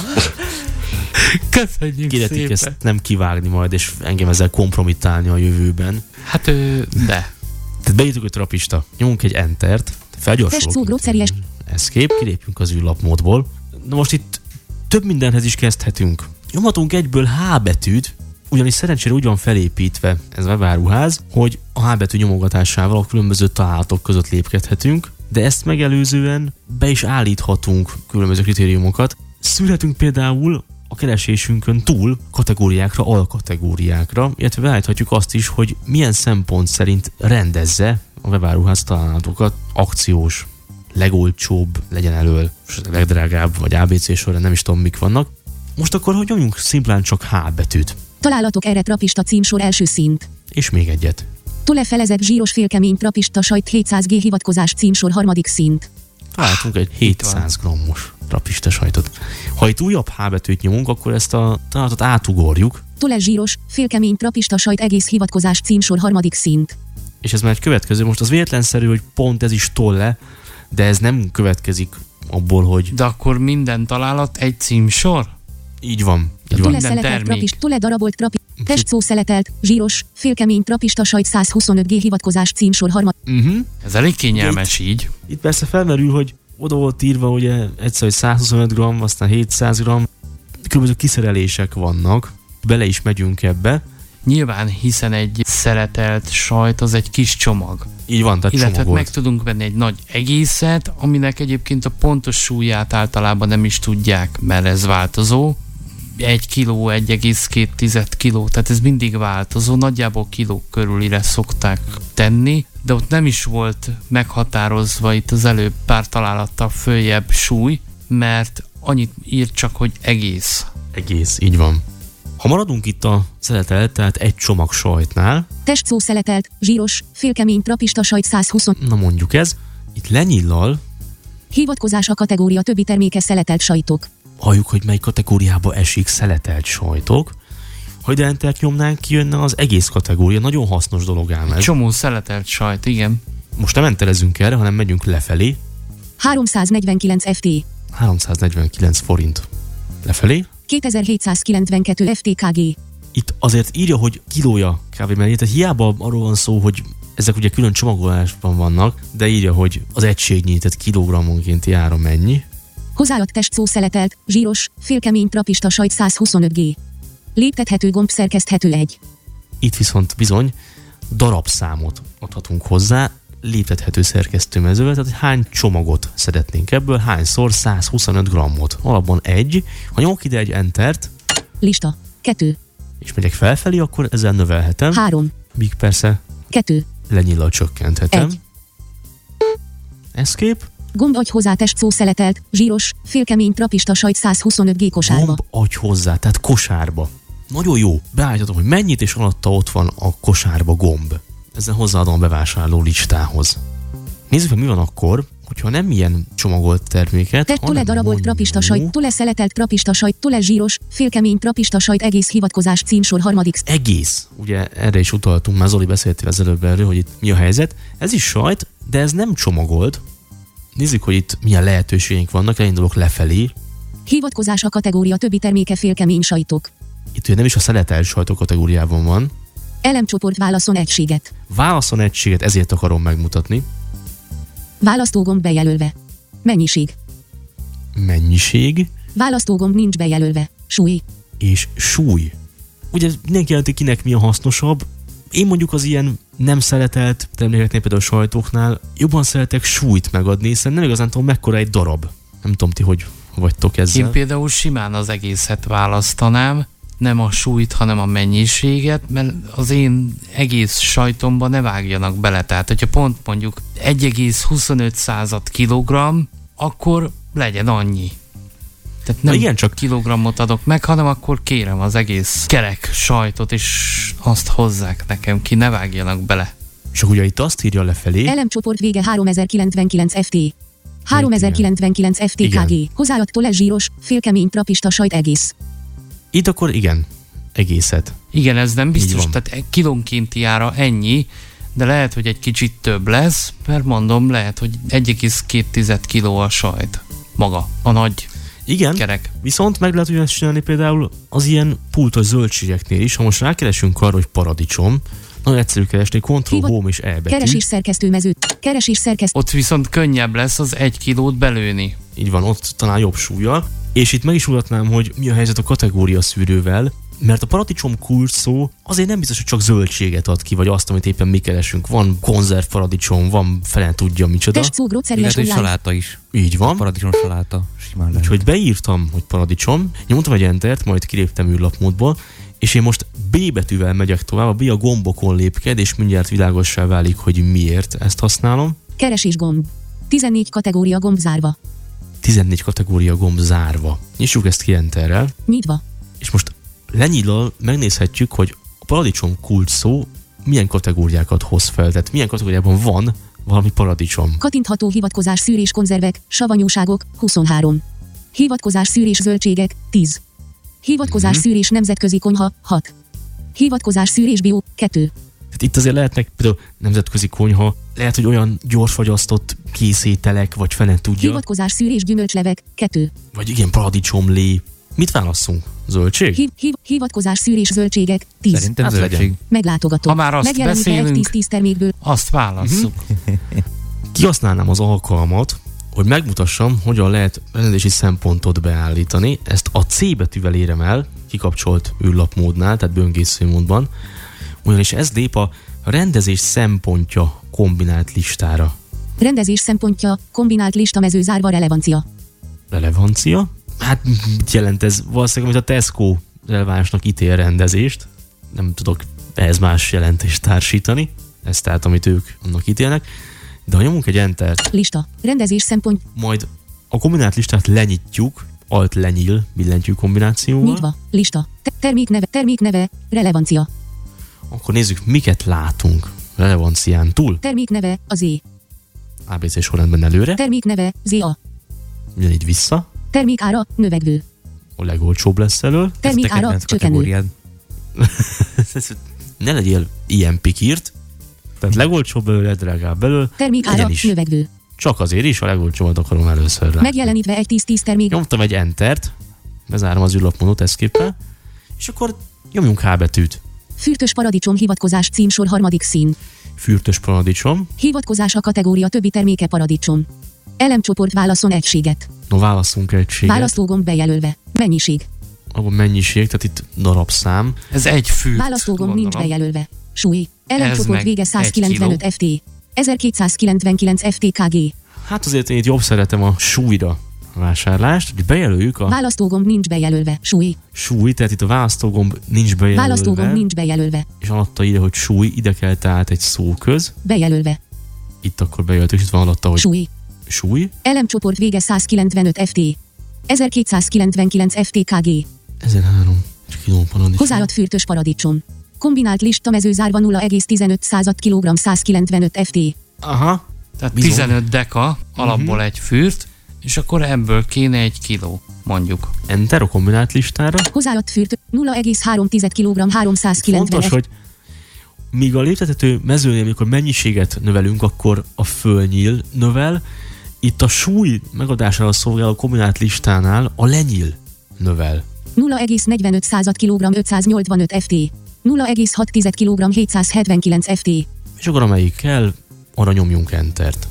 Köszönjük
Kérdetik
szépen.
ezt nem kivágni majd, és engem ezzel kompromittálni a jövőben.
Hát ő, de.
Tehát beírtuk, hogy trappista. Nyomunk egy entert,
Testszó
felgyorsulunk.
gróceries.
Escape, kilépjünk az űrlapmódból. Na most itt több mindenhez is kezdhetünk. Nyomhatunk egyből H betűt, ugyanis szerencsére úgy van felépítve ez a webáruház, hogy a H betű nyomogatásával a különböző találatok között lépkedhetünk, de ezt megelőzően be is állíthatunk különböző kritériumokat. Szűrhetünk például a keresésünkön túl kategóriákra, alkategóriákra, illetve beállíthatjuk azt is, hogy milyen szempont szerint rendezze a webáruház találatokat, akciós, legolcsóbb legyen elől, legdrágább, vagy á bé cé során, nem is tudom mik vannak. Most akkor, hogy nyomjunk szimplán csak H betűt,
Találatok erre trapista címsor első szint.
és még egyet.
Tole felezett zsíros félkemény trapista sajt hétszáz g hivatkozás címsor harmadik szint.
Találtunk egy hétszáz grammos trapista sajtot. Ha itt újabb H betűt nyomunk, akkor ezt a találatot átugorjuk,
Tole zsíros, félkemény trapista sajt egész hivatkozás címsor harmadik szint.
és ez már egy következő. Most az véletlenszerű, hogy pont ez is tolle, de ez nem következik abból, hogy
De akkor minden találat egy címsor?
így van. Így
Tole
van.
minden
szeletelt
termék.
trapist, tole darabolt trapist, testszó szeletelt, zsíros, félkemény trapista sajt száz huszonöt g hivatkozás címsor harmadik.
Uh-huh.
Ez elég kényelmes így.
Itt persze felmerül, hogy oda volt írva, ugye egyszer, hogy száz huszonöt gramm, aztán hétszáz gramm, különböző kiszerelések vannak, bele is megyünk ebbe.
Nyilván, hiszen egy szeletelt sajt az egy kis csomag.
Így van, tehát
Illetve
csomagolt.
meg tudunk venni egy nagy egészet, aminek egyébként a pontos súlyát általában nem is tudják, mert ez változó. egy kiló, egy egész két kiló, tehát ez mindig változó, nagyjából kilók körülire szokták tenni, de ott nem is volt meghatározva itt az előbb pár találattal följebb súly, mert annyit írt csak, hogy egész.
Egész, így van. Ha maradunk itt a szeletelt, tehát egy csomag sajtnál.
Testszó szeletelt, zsíros, félkemény trapista sajt száz húsz.
Na mondjuk ez, itt lenyillal.
Hivatkozás a kategória többi terméke szeletelt sajtok.
Halljuk, hogy mely kategóriába esik szeletelt sajtok. Ha ide entert nyomnánk, kijönne az egész kategória. Nagyon hasznos dolog ám ez.
Csomó szeletelt sajt, igen.
Most nem enterezünk erre, hanem megyünk lefelé.
háromszáznegyvenkilenc ef té.
háromszáznegyvenkilenc forint. Lefelé.
kétezer-hétszázkilencvenkettő ef té ká gé.
Itt azért írja, hogy kilója kávé mellé, tehát hiába arról van szó, hogy ezek ugye külön csomagolásban vannak, de írja, hogy az egységnyi, tehát kilogrammonkénti ára mennyi.
Hozzáad testszó szeletelt, zsíros, félkemény trapista sajt száz huszonöt gé. Léptethető gomb szerkeszthető egy.
Itt viszont bizony darabszámot adhatunk hozzá, léptethető szerkesztőmezővel, tehát hány csomagot szeretnénk ebből, hányszor száz huszonöt grammot. Alapban egy, ha nyomok ide egy entert,
lista, kettő,
és megyek felfelé, akkor ezzel növelhetem.
három,
míg persze
kettő,
lenyillal csökkenthetem.
egy.
Escape.
Gomb adj hozzá testszó szeletelt, zsíros, félkemény trapista sajt száz huszonöt gé kosárba.
Gomb adj hozzá, tehát kosárba. Nagyon jó. Beállítatom, hogy mennyit, és alatta ott van a kosárba gomb. Ezzel hozzáadom a bevásárló listához. Nézzük meg, mi van akkor, hogyha nem ilyen csomagolt terméket,
Tett tole darabolt trapista sajt, tole szeletelt trapista sajt, tole zsíros, félkemény trapista sajt egész hivatkozás címsor harmadik.
Egész. Ugye erre is utaltunk, már Zoli beszéltél az előbb erről, hogy itt mi a helyzet. Ez is sajt, de ez nem csomagolt. Nézzük, hogy itt milyen lehetőségeink vannak, elindulok lefelé.
Hivatkozás a kategória többi terméke félkemény sajtok.
Itt ugye nem is a szeletelt sajtok kategóriában van.
Elemcsoport válaszon egységet.
Válaszon egységet, ezért akarom megmutatni.
Választógomb bejelölve. Mennyiség.
Mennyiség.
Választógomb nincs bejelölve. Súly.
És súly. Ugye mindenki jelenti, kinek mi a hasznosabb. Én mondjuk az ilyen nem szeletelt termékeknél, például a sajtóknál jobban szeretek súlyt megadni, hiszen nem igazán tudom, mekkora egy darab. Nem tudom, ti hogy vagytok ezzel.
Én például simán az egészet választanám, nem a súlyt, hanem a mennyiséget, mert az én egész sajtomba ne vágjanak bele. Tehát, hogyha pont mondjuk egy egész huszonöt század kilogramm, akkor legyen annyi. Tehát nem
igen, csak
kilogrammot adok meg, hanem akkor kérem az egész kerek sajtot, és azt hozzák nekem ki, ne vágjanak bele.
És ugye itt azt írja lefelé.
Elemcsoport vége háromezer-kilencvenkilenc ef té. háromezer-kilencvenkilenc ef té ká gé. Hozzáadott tole zsíros, félkemény trapista sajt egész.
Itt akkor igen, egészet.
Igen, ez nem biztos, tehát kilónkénti ára ennyi, de lehet, hogy egy kicsit több lesz, mert mondom, lehet, hogy egy egész két kiló a sajt. Maga, a nagy
igen,
kerek.
Viszont meg lehet ugyanezt csinálni például az ilyen pultos zöldségeknél is. Ha most rákeresünk arra, hogy paradicsom, nagyon egyszerű keresni, Ctrl, Home és E betű.
Keresés szerkesztőmező. Keresés szerkesztő.
Ott viszont könnyebb lesz az egy kilót belőni.
Így van, ott talán jobb súlya. És itt meg is mutatnám, hogy mi a helyzet a kategória szűrővel, mert a paradicsom kulcs szó azért nem biztos, hogy csak zöldséget ad ki, vagy azt, amit éppen mi keresünk. Van konzerv paradicsom, van fele tudja micsoda.
Testszó gróceriás
online. Saláta is.
Így van.
Paradicsom saláta. Simán lehet.
Úgyhogy beírtam, hogy paradicsom, nyomtam egy entert, majd kiléptem űrlapmódból, és én most B betűvel megyek tovább, a B a gombokon lépked, és mindjárt világossá válik, hogy miért ezt használom.
Keresés gomb. tizennégy kategória gomb zárva.
tizennégy kategória gomb zárva. Nyissuk ezt ki enterrel.
Nyitva.
És most lenyillal megnézhetjük, hogy a paradicsom kulcs szó milyen kategóriákat hoz fel, tehát milyen kategóriában van valami paradicsom.
Kattintható hivatkozás szűrés konzervek, savanyúságok, huszonhárom. Hivatkozás szűrés zöldségek, tíz. Hivatkozás mm-hmm. szűrés nemzetközi konyha, hat. Hivatkozás szűrés bio, kettő.
Tehát itt azért lehetnek például nemzetközi konyha, lehet, hogy olyan gyorsfagyasztott készételek, vagy fene tudja.
Hivatkozás szűrés gyümölcslevek, kettő.
Vagy igen, paradicsomlé. Mit válasszunk? Zöldség?
Hiv, hiv, hivatkozás szűrés zöldségek, tíz.
Szerintem hát zöldség.
Meglátogató.
Ha már azt beszélünk,
tíz tíz termékből.
Azt válasszuk.
Uh-huh. Kihasználnám az alkalmat, hogy megmutassam, hogyan lehet rendezési szempontot beállítani. Ezt a C betűvel érem el, kikapcsolt űrlapmódnál, tehát böngészőmódban. Ugyanis ez lép a rendezés szempontja kombinált listára.
Rendezés szempontja, kombinált listamező zárva relevancia.
Relevancia. Hát mit jelent ez? Valószínűleg, amit a Tesco elvárásnak ítél rendezést. Nem tudok ehhez más jelentést társítani. Ez tehát, amit ők annak ítélnek. De ha nyomunk egy Entert...
Lista. Rendezés szempont.
Majd a kombinált listát lenyitjuk, alt lenyíl billentyű kombinációval.
Nyitva. Lista. Te- termékneve. Termékneve. Relevancia.
Akkor nézzük, miket látunk relevancián túl.
Termékneve. Az é.
á bé cé sorrendben előre.
Termékneve. zé á.
Ugyanígy vissza.
Termékára. Növekvő.
A legolcsóbb lesz elől.
Termékára. Csökkenő.
Ne legyél ilyen pikírt. Tehát legolcsóbb belőle, drágább belőle.
Termékára. Növekvő.
Csak azért is a legolcsóbbat akarom először rá.
Megjelenítve egy tíz tíz termék.
Nyomtam egy Entert, bezárom az űrlapmódot eszképpel, és akkor nyomjunk H betűt.
Fürtös paradicsom hivatkozás címsor harmadik szín.
Fürtös paradicsom.
Hivatkozás a kategória többi terméke paradicsom. Elemcsoport válaszon egységet.
No, válaszunk egységet.
Választógomb bejelölve. Mennyiség.
Abban mennyiség, tehát itt darabszám.
Ez egy fürt.
Választógomb nincs bejelölve. Súly. Elemcsoport vége száz kilencvenöt ef té. ezerkétszázkilencvenkilenc ef té ká gé.
Hát azért én itt jobb szeretem a súlyra vásárlást, hogy bejelöljük a...
Választógomb nincs bejelölve. Súly.
Súly, tehát itt a választógomb nincs bejelölve.
Választógomb nincs bejelölve.
És alatta írja, hogy súly, ide kell tehát egy szóköz.
Bejelölve.
Itt akkor bejelölt, és itt van alatta, hogy...
Súly.
Súly.
Elemcsoport vége száz kilencvenöt ef té. ezerkétszázkilencvenkilenc ef té ká gé.
ezerhárom kiló paradicsom.
Hozzáad fürtös paradicsom. Kombinált lista mezőzárva nulla egész tizenöt század kilogramm száz kilencvenöt ef té.
Aha.
Tehát
Bizony.
tizenöt deka alapból uh-huh. egy fürt, és akkor ebből kéne egy kiló, mondjuk.
Enter a kombinált listára.
Hozzáad fürt nulla egész három kilogramm háromszázkilencven.
Fontos, hogy míg a léptethető mezőnél, amikor mennyiséget növelünk, akkor a fölnyíl növel. Itt a súly megadására szolgáló kombinált listánál a lenyíl növel.
nulla egész negyvenöt század kilogramm ötszáznyolcvanöt ef té. nulla egész hat kilogramm hétszázhetvenkilenc ef té.
És akkor amelyik kell, arra nyomjunk Entert.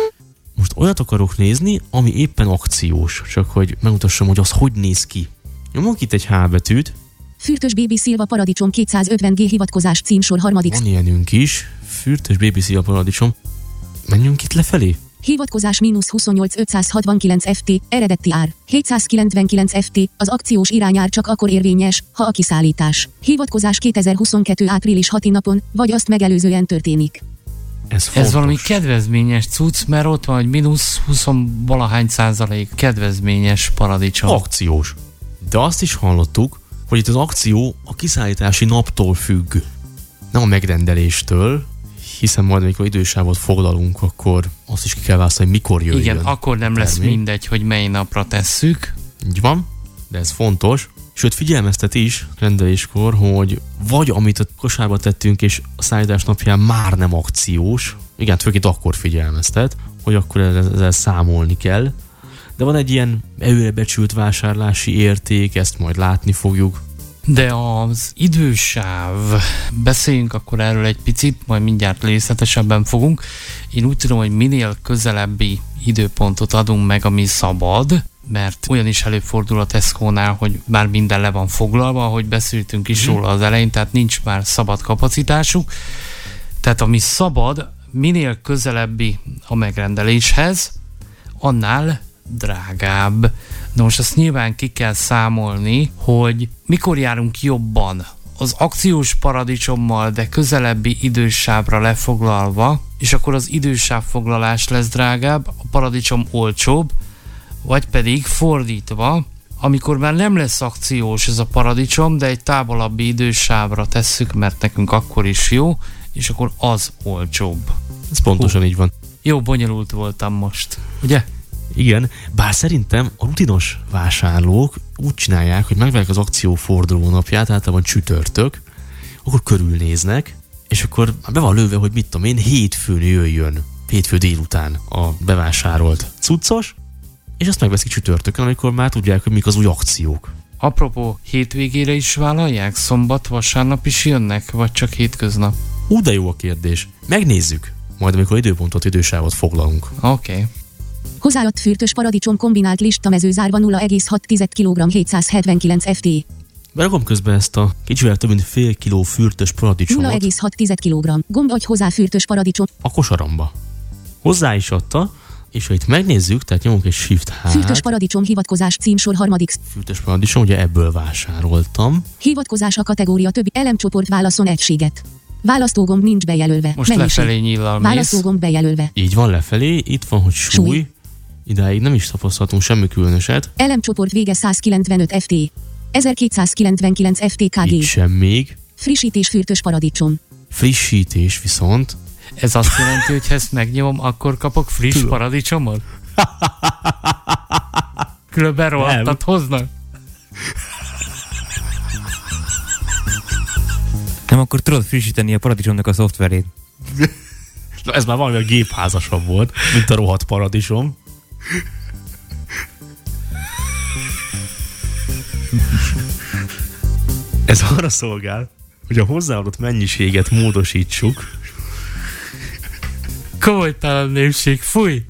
Most olyat akarok nézni, ami éppen akciós, csak hogy megmutassam, hogy az hogy néz ki. Nyomok itt egy H betűt.
Fürtös Baby Silva paradicsom kétszázötven gé hivatkozás címsor harmadik.
Van ilyenünk is. Fürtös Baby Silva paradicsom. Menjünk itt lefelé.
Hivatkozás mínusz huszonnyolc ötszázhatvankilenc ef té, eredeti ár, hétszázkilencvenkilenc ef té, az akciós irányár csak akkor érvényes, ha a kiszállítás. Hivatkozás kétezer-huszonkettő április hatodika napon, vagy azt megelőzően történik.
Ez,
Ez valami kedvezményes cucc, mert ott van, hogy mínusz húsz-valahány százalék kedvezményes paradicsom.
Akciós. De azt is hallottuk, hogy itt az akció a kiszállítási naptól függ. Nem a megrendeléstől, hiszen majd amikor idősávot foglalunk, akkor azt is ki kell választani, hogy mikor jöjjön.
Igen, akkor nem lesz
termék.
mindegy, hogy mely napra tesszük.
Így van, de ez fontos. Sőt, figyelmeztet is rendeléskor, hogy vagy amit a kosárba tettünk, és a szállítás napján már nem akciós, igen, főként akkor figyelmeztet, hogy akkor ezzel számolni kell. De van egy ilyen előrebecsült vásárlási érték, ezt majd látni fogjuk.
De az idősáv, beszéljünk akkor erről egy picit, majd mindjárt részletesebben fogunk. Én úgy tudom, hogy minél közelebbi időpontot adunk meg, ami szabad, mert olyan is előfordul a Tesco-nál, hogy már minden le van foglalva, ahogy beszéltünk is mm. róla az elején, tehát nincs már szabad kapacitásuk. Tehát ami szabad, minél közelebbi a megrendeléshez, annál drágább. Na most azt nyilván ki kell számolni, hogy mikor járunk jobban. Az akciós paradicsommal, de közelebbi idősávra lefoglalva, és akkor az idősávfoglalás lesz drágább, a paradicsom olcsóbb, vagy pedig fordítva, amikor már nem lesz akciós ez a paradicsom, de egy távolabbi idősávra tesszük, mert nekünk akkor is jó, és akkor az olcsóbb.
Ez pontosan Hú. így van.
Jó, bonyolult voltam most, ugye?
Igen, bár szerintem a rutinos vásárlók úgy csinálják, hogy megválják az akció fordulónapját, általában csütörtök, akkor körülnéznek, és akkor be van lőve, hogy mit tudom én, hétfőn jöjjön, hétfő délután a bevásárolt cuccos, és azt megveszik csütörtökön, amikor már tudják, hogy mik az új akciók.
Apropó, hétvégére is vállalják? Szombat, vasárnap is jönnek, vagy csak hétköznap?
Ú, de jó a kérdés. Megnézzük, majd amikor időpontot, idősávot foglalunk.
Oké. Okay.
Hozzáadott fürtös paradicsom kombinált lista mezőzárva nulla egész hat kilogramm hétszázhetvenkilenc ef té.
Berakom közben ezt a kicsivel több mint fél kiló fürtös paradicsomot.
nulla egész hat kilogramm. Gomb adj hozzá fürtös paradicsom.
A kosaramba. Hozzá is adta, És ha itt megnézzük, tehát nyomunk egy Shift H-t.
Fürtös paradicsom hivatkozás címsor harmadik.
Fürtös paradicsom, ugye ebből vásároltam.
Hivatkozás a kategória többi elemcsoport válaszon egységet. Választógomb nincs bejelölve.
Most
Mennyiség.
lefelé nyíllal mész.
Választógomb bejelölve.
Így van lefelé, itt van, hogy súly.
Súly.
Idáig nem is tapasztaltunk semmi különöset.
Elemcsoport vége száz kilencvenöt ef té. ezerkétszázkilencvenkilenc ef té ká gé.
Itt sem még.
Frissítés fürtös paradicsom.
Frissítés viszont.
Ez azt jelenti, hogy ha ezt megnyomom, akkor kapok friss
Tudom.
paradicsomot? Különben rohadtat hoznak?
Nem, akkor tudod frissíteni a paradicsomnak a szoftverét.
Na, ez már valami a gépházasabb volt, mint a rohadt paradicsom. Ez arra szolgál, hogy a hozzáadott mennyiséget módosítsuk.
Komolytalan népség, fúj!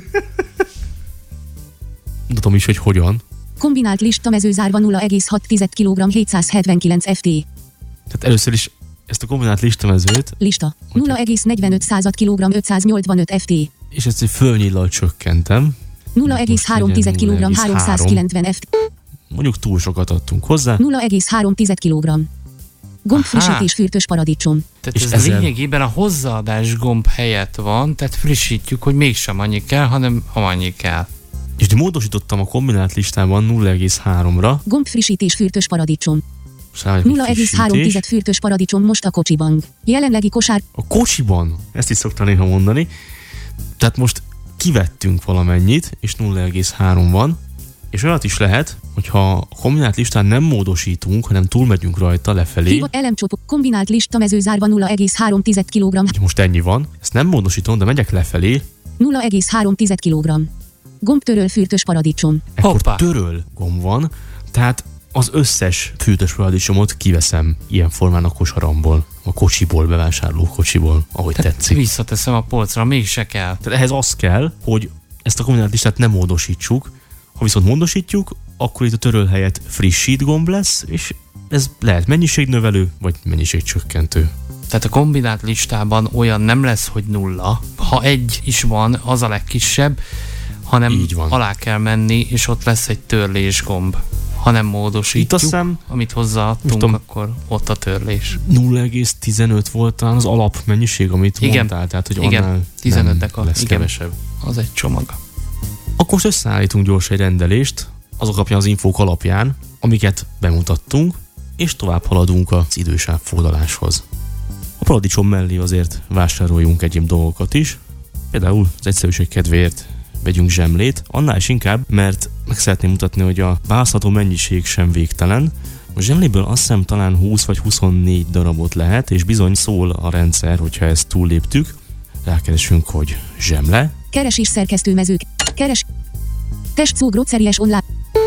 Mutatom is, hogy hogyan.
Kombinált lista mezőzárva nulla egész hat kilogramm hétszázhetvenkilenc ef té.
Tehát először is ezt a kombinált listamezőt,
Lista. nulla egész negyvenöt kilogramm ötszáznyolcvanöt ef té.
és ezt egy fölnyillal csökkentem.
nulla egész három kilogramm háromszázkilencven ef té.
Mondjuk túl sokat adtunk hozzá.
nulla egész három kilogramm. Gomb
Aha.
frissítés fürtös paradicsom.
Tehát
És
ez
ezzel-
lényegében a hozzáadás gomb helyett van, tehát frissítjük, hogy mégsem annyi kell, hanem amennyi kell.
És módosítottam a kombinált listában nulla egész háromra.
Gomb frissítés fürtös paradicsom.
És rámegyek, hogy
nulla egész három
frissítés.
fürtös paradicsom most a kocsiban. Jelenlegi kosár.
A kocsiban, ezt is szoktam néha mondani. Tehát most kivettünk valamennyit, és nulla egész három van. És olyat is lehet, hogyha a kombinált listán nem módosítunk, hanem túlmegyünk rajta lefelé.
Hivat elemcsoport. Kombinált lista mezőzárva nulla egész három kilogramm.
Most ennyi van. Ezt nem módosítom, de megyek lefelé.
nulla egész három kilogramm. Gomb töröl fürtös paradicsom.
Ekkor
Hoppá.
töröl gomb van. Tehát az összes fürtös paradicsomot kiveszem ilyen formán a kosaramból. A kocsiból, bevásárló kocsiból, ahogy
Tehát
tetszik.
visszateszem a polcra, mégse kell.
Tehát ehhez az kell, hogy ezt a kombinált listát nem módosítsuk. Ha viszont módosítjuk, akkor itt a töröl helyett frissít gomb lesz, és ez lehet mennyiségnövelő, vagy mennyiségcsökkentő.
Tehát a kombinált listában olyan nem lesz, hogy nulla. Ha egy is van, az a legkisebb, hanem
Így van.
alá kell menni, és ott lesz egy törlés gomb. Ha nem
Itt
módosítjuk,
azt hiszem,
amit hozzáadtunk,
most tudom,
akkor ott a törlés.
nulla egész tizenöt volt talán az alapmennyiség, amit
Igen.
mondtál, tehát hogy
Igen,
annál
tizenötnek
nem
a-
lesz
igen.
kevesebb.
Az egy csomag.
Akkor most összeállítunk gyors egy rendelést, azok alapján, az infók alapján, amiket bemutattunk, és tovább haladunk az idősáv forduláshoz. A paradicsom mellé azért vásároljunk egyéb dolgokat is, például az egyszerűség kedvéért vegyünk zsemlét, annál is inkább, mert meg szeretném mutatni, hogy a választható mennyiség sem végtelen. A zsemléből azt hiszem talán húsz vagy huszonnégy darabot lehet, és bizony szól a rendszer, hogyha ezt túlléptük. Rákeresünk, hogy zsemle.
Keresés szerkesztőmezők. Keres. Testszó groceries online.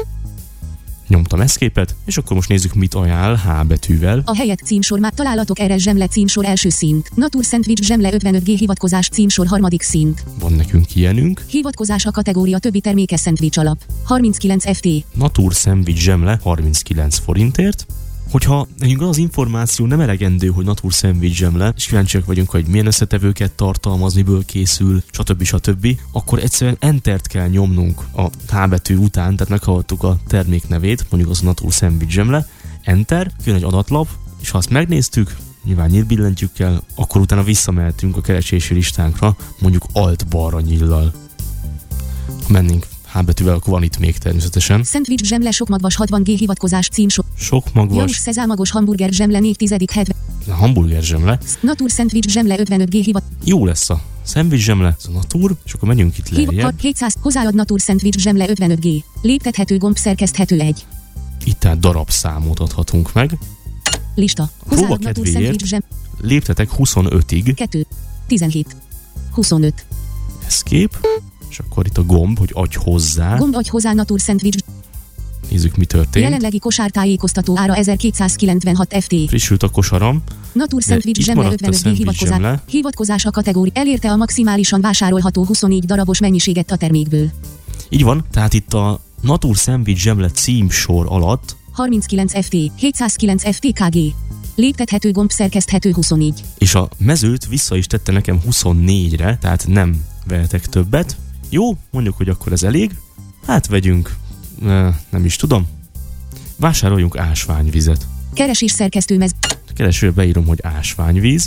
Nyomtam eszképet, és akkor most nézzük, mit ajánl H betűvel.
A helyett címsor már találatok erre zsemle címsor első szint. Natur Sandwich zsemle ötvenöt G hivatkozás címsor harmadik szint.
Van nekünk ilyenünk.
Hivatkozás a kategória többi terméke szendvics alap. harminckilenc ef té.
Natur Sandwich zsemle harminckilenc forintért. Hogyha nekünk az az információ nem elegendő, hogy Natur Sandwich zsemle, és kíváncsiak vagyunk, hogy milyen összetevőket tartalmaz, miből készül, stb. stb., akkor egyszerűen Entert kell nyomnunk a H betű után, tehát meghallottuk a termék nevét, mondjuk az a Natur Sandwich zsemle, Enter, jön egy adatlap, és ha azt megnéztük, nyilván nyílbillentjük kell, akkor utána visszamehetünk a keresési listánkra, mondjuk Alt balra nyíllal. Ha mennénk H betűvel, akkor van itt még természetesen.
Szendvics zsemle sokmagvas hatvan G hivatkozás címsor.
Sok
Janus
magvas
szezámagos hamburger zsemle négy tizedik hetven.
hamburger zsemle.
Natur Sandwich zsemle ötvenöt G hivat.
Jó lesz a szendvics zsemle, ez a Natur, és akkor menjünk itt
Hivat
lejjebb.
hétszáz. Hozzáad Natur Sandwich zsemle ötvenöt G. Léptethető gomb szerkeszthető egy.
Itt tehát darabszámot adhatunk meg.
Lista.
Próba
Hozzáad Natur
kedvéért
Sandwich zsem.
léptetek huszonötig,
kettő. tizenhét. huszonöt.
escape, és akkor itt a gomb, hogy adj hozzá.
Gomb adj hozzá Natur Sandwich.
Nézzük, mi történt.
Jelenlegi kosártájékoztató ára ezerkétszázkilencvenhat ef té.
Frissült a kosaram.
Natur Sandwich
itt
zsemle
maradt a
ötvenöt G
szendvics
hivatkozás.
zsemle.
Hivatkozás a kategória. Elérte a maximálisan vásárolható huszonnégy darabos mennyiséget a termékből.
Így van, tehát itt a Natur Sandwich zsemle címsor alatt
harminckilenc ef té. hétszázkilenc ef té ká gé. Léptethető gomb szerkeszthető huszonnégy.
és a mezőt vissza is tette nekem huszonnégyre, tehát nem vehetek többet, Jó, mondjuk, hogy akkor ez elég. Hát vegyünk, nem is tudom, vásároljunk ásványvizet.
Keresés szerkesztőmez.
Keresőbe beírom, hogy ásványvíz.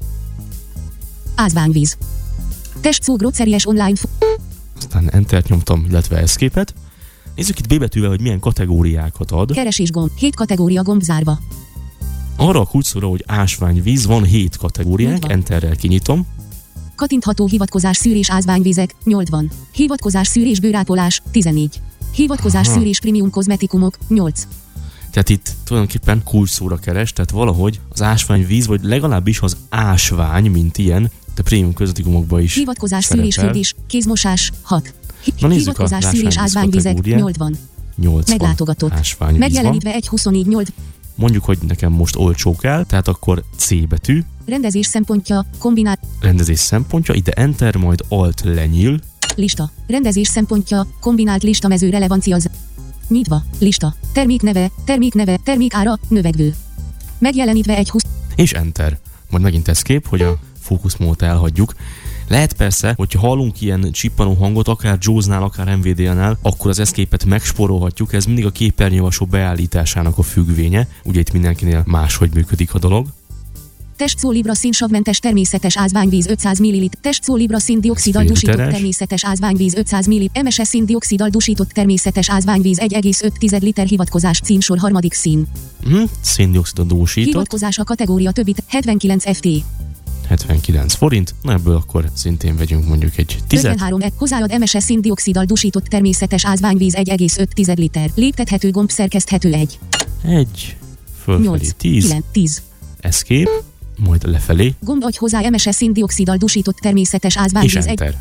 Ásványvíz. Testszó groceries online.
Aztán Entert nyomtam, illetve Escape-et. Nézzük itt B betűvel, hogy milyen kategóriákat ad.
Keresés gomb. hét kategória gomb zárva.
Arra a kulcsszóra, hogy ásványvíz, van hét kategóriák, nyolc. Enterrel kinyitom.
Kattintható hivatkozás szűrés ásványvizek, nyolc van. Hivatkozás szűrés bőrápolás, tizennégy. Hivatkozás
Aha.
szűrés premium kozmetikumok, nyolc.
Tehát itt tulajdonképpen kulcsszóra keres, tehát valahogy az ásványvíz, vagy legalábbis az ásvány, mint ilyen, de prémium kozmetikumokban is
hivatkozás
szerepel.
szűrés fürdés, kézmosás, hat.
Na nézzük
hivatkozás
a
szűrés ásványvizek, nyolc van.
nyolc
meglátogatott.
Ásványvíz
megjelenítve egy huszonnégy nyolc.
Mondjuk, hogy nekem most olcsó kell, tehát akkor C betű.
Rendezés szempontja, kombinált.
Rendezés szempontja, ide Enter, majd Alt lenyíl.
Lista. Rendezés szempontja, kombinált listamező relevancia. Nyitva. Lista. Termék neve, termék neve, termék ára, növekvő. Megjelenítve egy húsz.
És Enter. Majd megint Escape, hogy a fókuszmódot elhagyjuk. Lehet persze, hogyha hallunk ilyen csippanó hangot, akár Jaws-nál, akár em vé dé-nál, akkor az Escape-et megspórolhatjuk, ez mindig a képernyőalsó beállításának a függvénye, ugye itt mindenkinél máshogy működik a dolog.
Testszó libra színsavmentes természetes ázványvíz ötszáz milliliter. Testszó libra színdioxiddal dusított természetes ázványvíz ötszáz milliliter. em es es színdioxiddal dusított természetes ázványvíz egy egész öt liter. Hivatkozás címsor harmadik szín.
Mm, széndioxidot dúsított.
Hivatkozás a kategória többit hetvenkilenc ef té.
hetvenkilenc forint, na ebből akkor szintén vegyünk mondjuk egy tízet.
ötvenhárom e. Hozzáad em es es színdioxiddal dusított természetes ázványvíz egy egész öt liter. Léptethető gomb szerkeszthető egy.
egy. Fölfelé tíz.
kilenc, tíz.
Escape. Majd lefelé.
Gomb adj hozzá em es es színdioxiddal dusított természetes ázványvíz
és
egy.
Enter.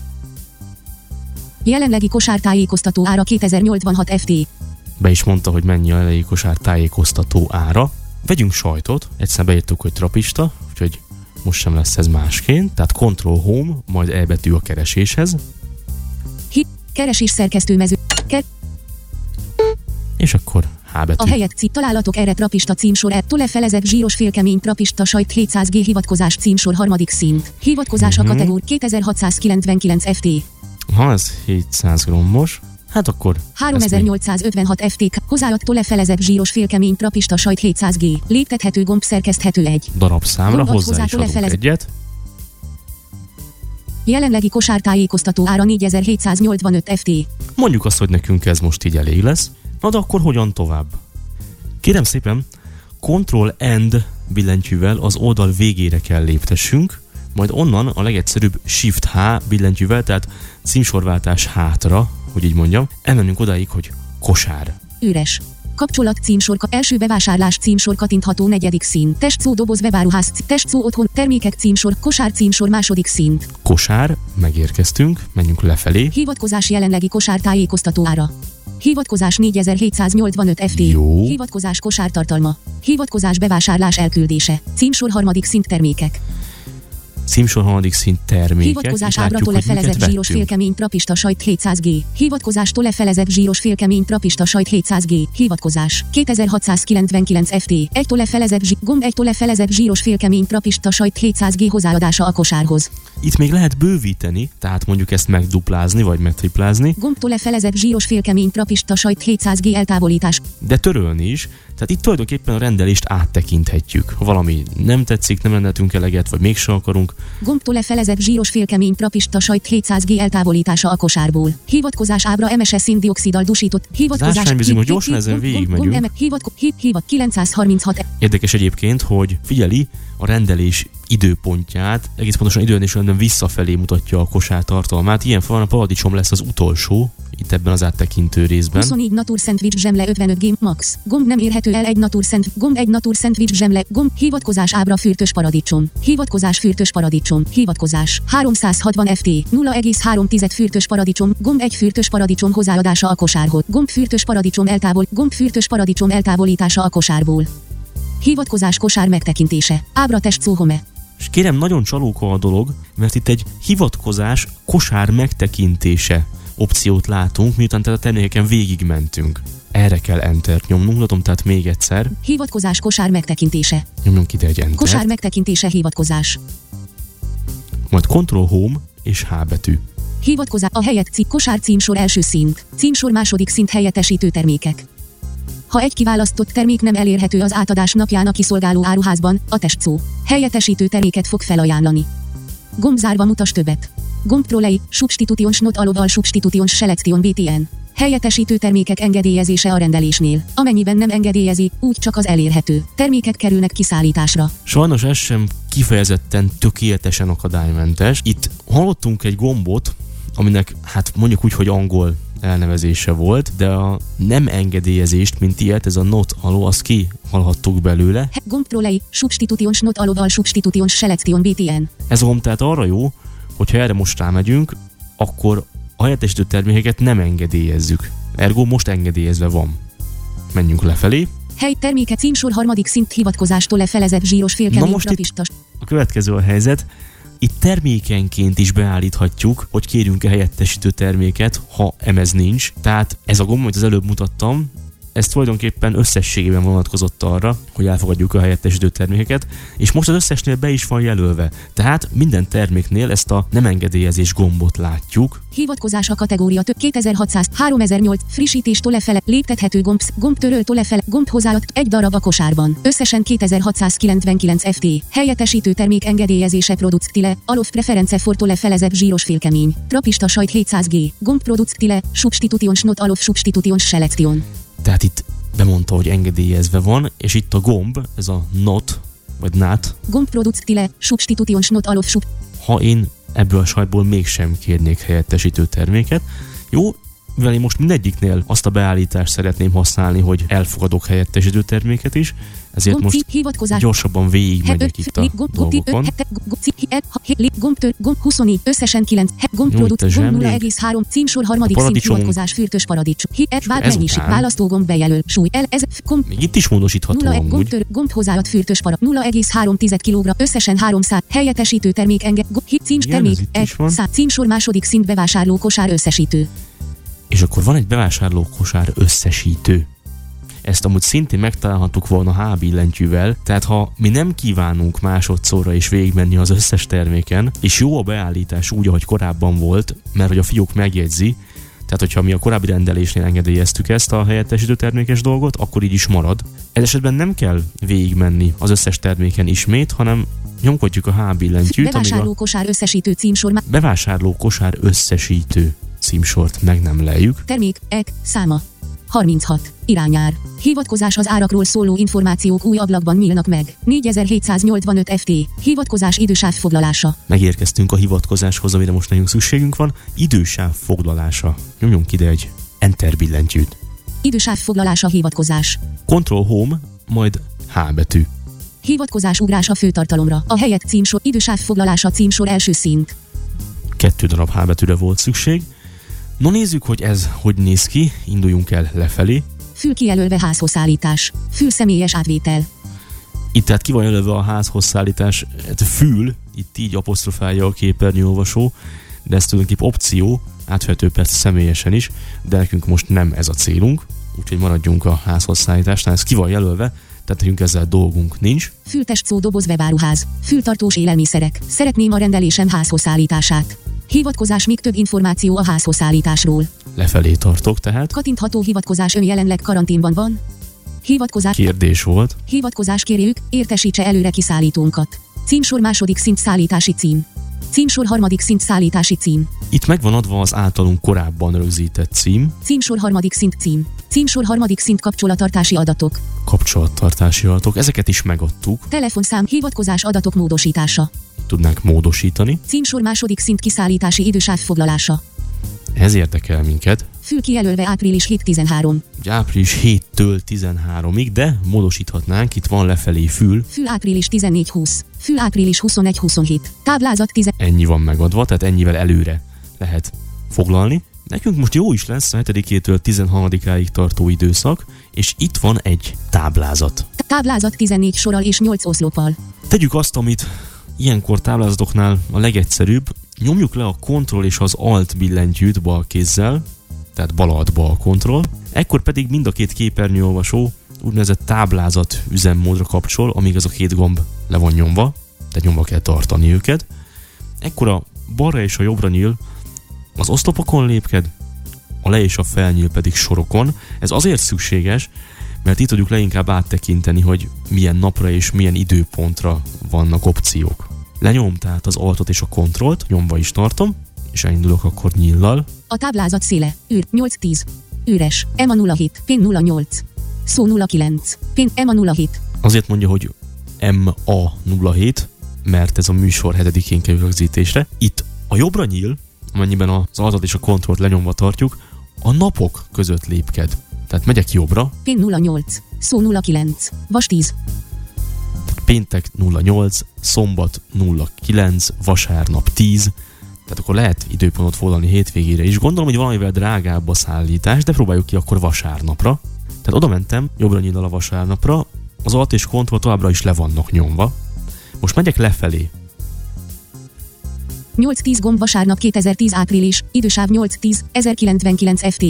Jelenlegi kosártájékoztató ára kétezer-nyolcvanhat ef té.
Be is mondta, hogy mennyi a jelenlegi kosár tájékoztató ára. Vegyünk sajtot, egyszer beírtuk, hogy trapista, úgyhogy most sem lesz ez másként. Tehát Control Home, majd E betű a kereséshez.
Hi, keresés szerkesztőmező. Ke-
és akkor H betű.
A helyek cím találatok erre trapista címsor ettől lefelezek zsíros félkemény trapista sajt hétszáz gé hivatkozás címsor harmadik szint. Hivatkozás
Mhm.
a kategória kétezer-hatszázkilencvenkilenc ef té.
Ha ez hétszáz grammos, hát akkor
háromezer-nyolcszázötvenhat ef té. Hozzáadtól lefelezek zsíros félkemény trapista sajt hétszáz gé. Léptethető gomb szerkeszthető egy.
darabszámra
Gomb ad
hozzá is
hozzától
adunk
lefelez-
egyet.
Jelenlegi kosártájékoztató ára négyezer-hétszáznyolcvanöt ef té.
Mondjuk azt, hogy nekünk ez most így elég lesz. Na de akkor hogyan tovább? Kérem szépen, Ctrl-End billentyűvel az oldal végére kell léptessünk, majd onnan a legegyszerűbb Shift-H billentyűvel, tehát címsorváltás hátra, hogy így mondjam, elmenünk odáig, hogy kosár.
Üres. Kapcsolat címsor, első bevásárlás címsor kattintható negyedik szín. Testszó doboz webáruház, testszó otthon, termékek címsor, kosár címsor második szint.
Kosár, megérkeztünk, menjünk lefelé.
Hivatkozás jelenlegi kosár tájékoztató ára. Hivatkozás négyezer-hétszáznyolcvanöt ef té.
Jó.
Hivatkozás kosártartalma. Hivatkozás bevásárlás elküldése. Címsor harmadik szint termékek.
Címsor harmadik szint termékek.
Hivatkozás
Itt látjuk,
ábratól
hogy
lefelezett
miket
zsíros
vettünk.
félkemény trapista sajt hétszáz gé. Hivatkozástól lefelezett zsíros félkemény trapista sajt hétszáz gé. Hivatkozás kétezer-hatszázkilencvenkilenc ef té. egytől lefelezett zsí- gomb egytől lefelezett zsíros félkemény trapista sajt hétszáz gé hozzáadása a kosárhoz.
Itt még lehet bővíteni, tehát mondjuk ezt megduplázni, vagy megtriplázni,
Gombtól lefelezett zsíros félkemény trapista sajt hétszáz gé eltávolítás.
de törölni is. Tehát itt tulajdonképpen a rendelést áttekinthetjük. Ha valami nem tetszik, nem rendeltünk eleget, vagy mégsem akarunk,
Gombtól lefelezett zsíros félkemény trapista sajt hétszáz gé eltávolítása a kosárból. Hivatkozás ábra em es es színdioxiddal dusított. Hivatkozás
ásványvízig most
hív-
gyorsan
hív-
ezen
gomb-
végigmegyünk.
gomb- emek- hivatko- hív- hivat kilencszázharminchat.
Érdekes egyébként, hogy figyeli a rendelés időpontját, egész pontosan időrendben visszafelé mutatja a kosár tartalmát. Ilyen van, a paradicsom lesz az utolsó, itt ebben az áttekintő részben.
huszonnégy natur szendvics zsemle ötvenöt gé max. Gomb nem érhető el egy natur szent. Gomb egy natur szendvics zsemle. Gomb hivatkozás ábra fürtös paradicsom. Hivatkozás fürtös paradicsom. Hivatkozás háromszázhatvan ef té. nulla egész három fürtös paradicsom. Gomb egy fürtös paradicsom hozzáadása a kosárhoz. Gomb fürtös paradicsom eltávol. Gomb fürtös paradicsom eltávolítása a kosárból. Hivatkozás kosár megtekintése. Ábra test szó home.
És kérem, nagyon csalóka a dolog, mert itt egy hivatkozás kosár megtekintése opciót látunk, miután tehát a termékeken végigmentünk. Erre kell Entert nyomnunk, mutatom tehát még egyszer.
Hivatkozás kosár megtekintése.
Nyomjunk ide egy Entert.
Kosár megtekintése hivatkozás.
Majd Control Home és H betű.
Hivatkozás a helyett cikk kosár címsor első szint. Címsor második szint helyettesítő termékek. Ha egy kiválasztott termék nem elérhető az átadás napján a kiszolgáló áruházban, a testszó helyettesítő terméket fog felajánlani. Gomb zárva mutas többet. Gomb prolei, substitutions not allowed substitutions selection bé té en. Helyettesítő termékek engedélyezése a rendelésnél. Amennyiben nem engedélyezi, úgy csak az elérhető termékek kerülnek kiszállításra.
Sajnos ez sem kifejezetten tökéletesen akadálymentes. Itt hallottunk egy gombot, aminek hát mondjuk úgy, hogy angol elnevezése volt, de a nem engedélyezést, mint ilyet, ez a not aló, azt ki hallhattuk belőle.
Gomb prolei, substitutions not allowed substitutions selection bé té en.
Ez a gomb tehát arra jó, hogyha erre most rámegyünk, akkor a helyettesítő termékeket nem engedélyezzük. Ergo most engedélyezve van. Menjünk lefelé.
Hely terméke címsor harmadik szint hivatkozástól lefelezett zsíros félkemény trapistas.
A következő a helyzet. Itt termékenként is beállíthatjuk, hogy kérjünk-e helyettesítő terméket, ha emez nincs. Tehát ez a gomb, amit az előbb mutattam, ez tulajdonképpen összességében vonatkozott arra, hogy elfogadjuk a helyettesítő termékeket, és most az összesnél be is van jelölve. Tehát minden terméknél ezt a nem engedélyezés gombot látjuk.
Hivatkozás a kategória több kétezer-hatszáz, háromezer-nyolc, frissítéstől lefele, léptethető gomb, gombtöröltől lefele, gomb hozzáadott, egy darab a kosárban. Összesen kétezer-hatszázkilencvenkilenc ef té. Helyettesítő termék engedélyezése productile, alof preference for lefelezett zsíros félkemény. Trapista sajt hétszáz gé. Gomb productile, substitutions not alof substitutions selection.
Tehát itt bemondta, hogy engedélyezve van, és itt a gomb, ez a not, vagy not.
Gomb productile, substitutions not alof sub.
Ha én ebből a sajtból mégsem kérnék helyettesítő terméket, jó, mivel én most mindegyiknél azt a beállítást szeretném használni, hogy elfogadok helyettesítő terméket is, ezért most gyorsabban végigmegyek itt a dolgokon.
Gomb huszonnégy, összesen kilenc, gomb produkt, gomb nulla egész három, címsor harmadik szint hivatkozás fürtös paradicsom. Mennyiség, választógomb bejelöl, súly, el, ez, gomb.
Még itt is módosítható amúgy.
Gomb hozzáadott fürtös parad, nulla egész három kilogramm, összesen háromszáz, helyettesítő termék enge, címs termék, egy, szá, címsor második szint bevásárló kosár összesítő.
És akkor van egy bevásárlókosár összesítő. Ezt amúgy szintén megtalálhattuk volna H billentyűvel, tehát ha mi nem kívánunk másodszorra is végigmenni az összes terméken, és jó a beállítás úgy, ahogy korábban volt, mert hogy a fiók megjegyzi, tehát hogyha mi a korábbi rendelésnél engedélyeztük ezt a helyettesítő termékes dolgot, akkor így is marad. Ez esetben nem kell végigmenni az összes terméken ismét, hanem nyomkodjuk a H billentyűt,
bevásárlókosár összesítő címsor.
Bevásárlókosár összesítő címsort meg nem lejjük.
Termék, ek, száma. harminchat. Irányár. Hivatkozás az árakról szóló információk új ablakban nyílnak meg. négyezer-hétszáznyolcvanöt ef té. Hivatkozás idősáv foglalása.
Megérkeztünk a hivatkozáshoz, amire most nekünk szükségünk van. Idősáv foglalása. Nyomjunk ide egy Enter billentyűt.
Idősáv foglalása hivatkozás.
Control Home, majd H betű.
Hivatkozás ugrás a főtartalomra. A helyett címsor, idősáv foglalása címsor első szint.
Kettő darab H betűre volt szükség. No nézzük, hogy ez hogy néz ki, induljunk el lefelé.
Fül kijelölve házhoz szállítás. Fül személyes átvétel.
Itt tehát ki van jelölve a házhoz szállítás, hát fül, itt így apostrofálja a képernyőolvasó, de ez tulajdonképpen opció, átvehető persze személyesen is, de nekünk most nem ez a célunk, úgyhogy maradjunk a házhoz szállításnál, ez ki van jelölve, tehát nekünk ezzel dolgunk nincs.
Fültest szó doboz webáruház. Fültartós élelmiszerek. Szeretném a rendelésem házhoz szállítását. Hivatkozás még több információ a házhoz szállításról.
Lefelé tartok tehát.
Kattintható hivatkozás ön jelenleg karanténban van. Hivatkozás.
Kérdés volt.
Hivatkozás kérjük, értesítse előre kiszállítónkat. Címsor második szint szállítási cím. Címsor harmadik szint szállítási cím.
Itt megvan adva az általunk korábban rögzített cím.
Címsor harmadik szint cím. Címsor harmadik szint kapcsolattartási adatok.
Kapcsolattartási adatok, ezeket is megadtuk.
Telefonszám, hivatkozás adatok módosítása.
Tudnánk módosítani.
Címsor második szint kiszállítási idősáv foglalása.
Ez érdekel minket.
Fül kijelölve április hetedike tizenhárom.
április hetedikétől tizenháromig, de módosíthatnánk, itt van lefelé fül.
Fül április tizennégy húsz. Fül április huszonegy huszonhét. Táblázat tíz.
Ennyi van megadva, tehát ennyivel előre lehet foglalni. Nekünk most jó is lesz a hetedikétől tizenharmadikáig tartó időszak, és itt van egy táblázat.
Táblázat tizennégy sorral és nyolc oszloppal.
Tegyük azt, amit ilyenkor táblázatoknál a legegyszerűbb, nyomjuk le a Ctrl és az Alt billentyűt bal kézzel, tehát bal alt bal Ctrl, ekkor pedig mind a két képernyőolvasó úgynevezett táblázat üzemmódra kapcsol, amíg az a két gomb le van nyomva, tehát nyomva kell tartani őket. Ekkor a balra és a jobbra nyíl Az oszlopokon lépked, a le és a felnyíl pedig sorokon. Ez azért szükséges, mert itt tudjuk leginkább áttekinteni, hogy milyen napra és milyen időpontra vannak opciók. Lenyom tehát az altot és a kontrollt, nyomva is tartom, és elindulok akkor nyíllal.
A táblázat széle, űr, nyolc tíz. Üres, E M A nulla hét, pin nulla nyolc. Szó nulla kilenc, pin E M A nulla hét.
Azért mondja, hogy M A nulla hét, mert ez a műsor hetedikén kerül rögzítésre. Itt a jobbra nyíl, amennyiben az altat és a kontrollt lenyomva tartjuk, a napok között lépked. Tehát megyek jobbra.
Pin nulla nyolc, szó nulla kilenc, vas tíz.
Tehát péntek nulla nyolc, szombat nulla kilenc, vasárnap tíz. Tehát akkor lehet időpontot foglalni hétvégére is. Gondolom, hogy valamivel drágább a szállítás, de próbáljuk ki akkor vasárnapra. Tehát oda mentem, jobbra nyíllal a vasárnapra, az alt és kontroll továbbra is le vannak nyomva. Most megyek lefelé.
nyolc tíz gomb vasárnap kétezer-tíz április, idősáv nyolc tíz, ezerkilencvenkilenc F T.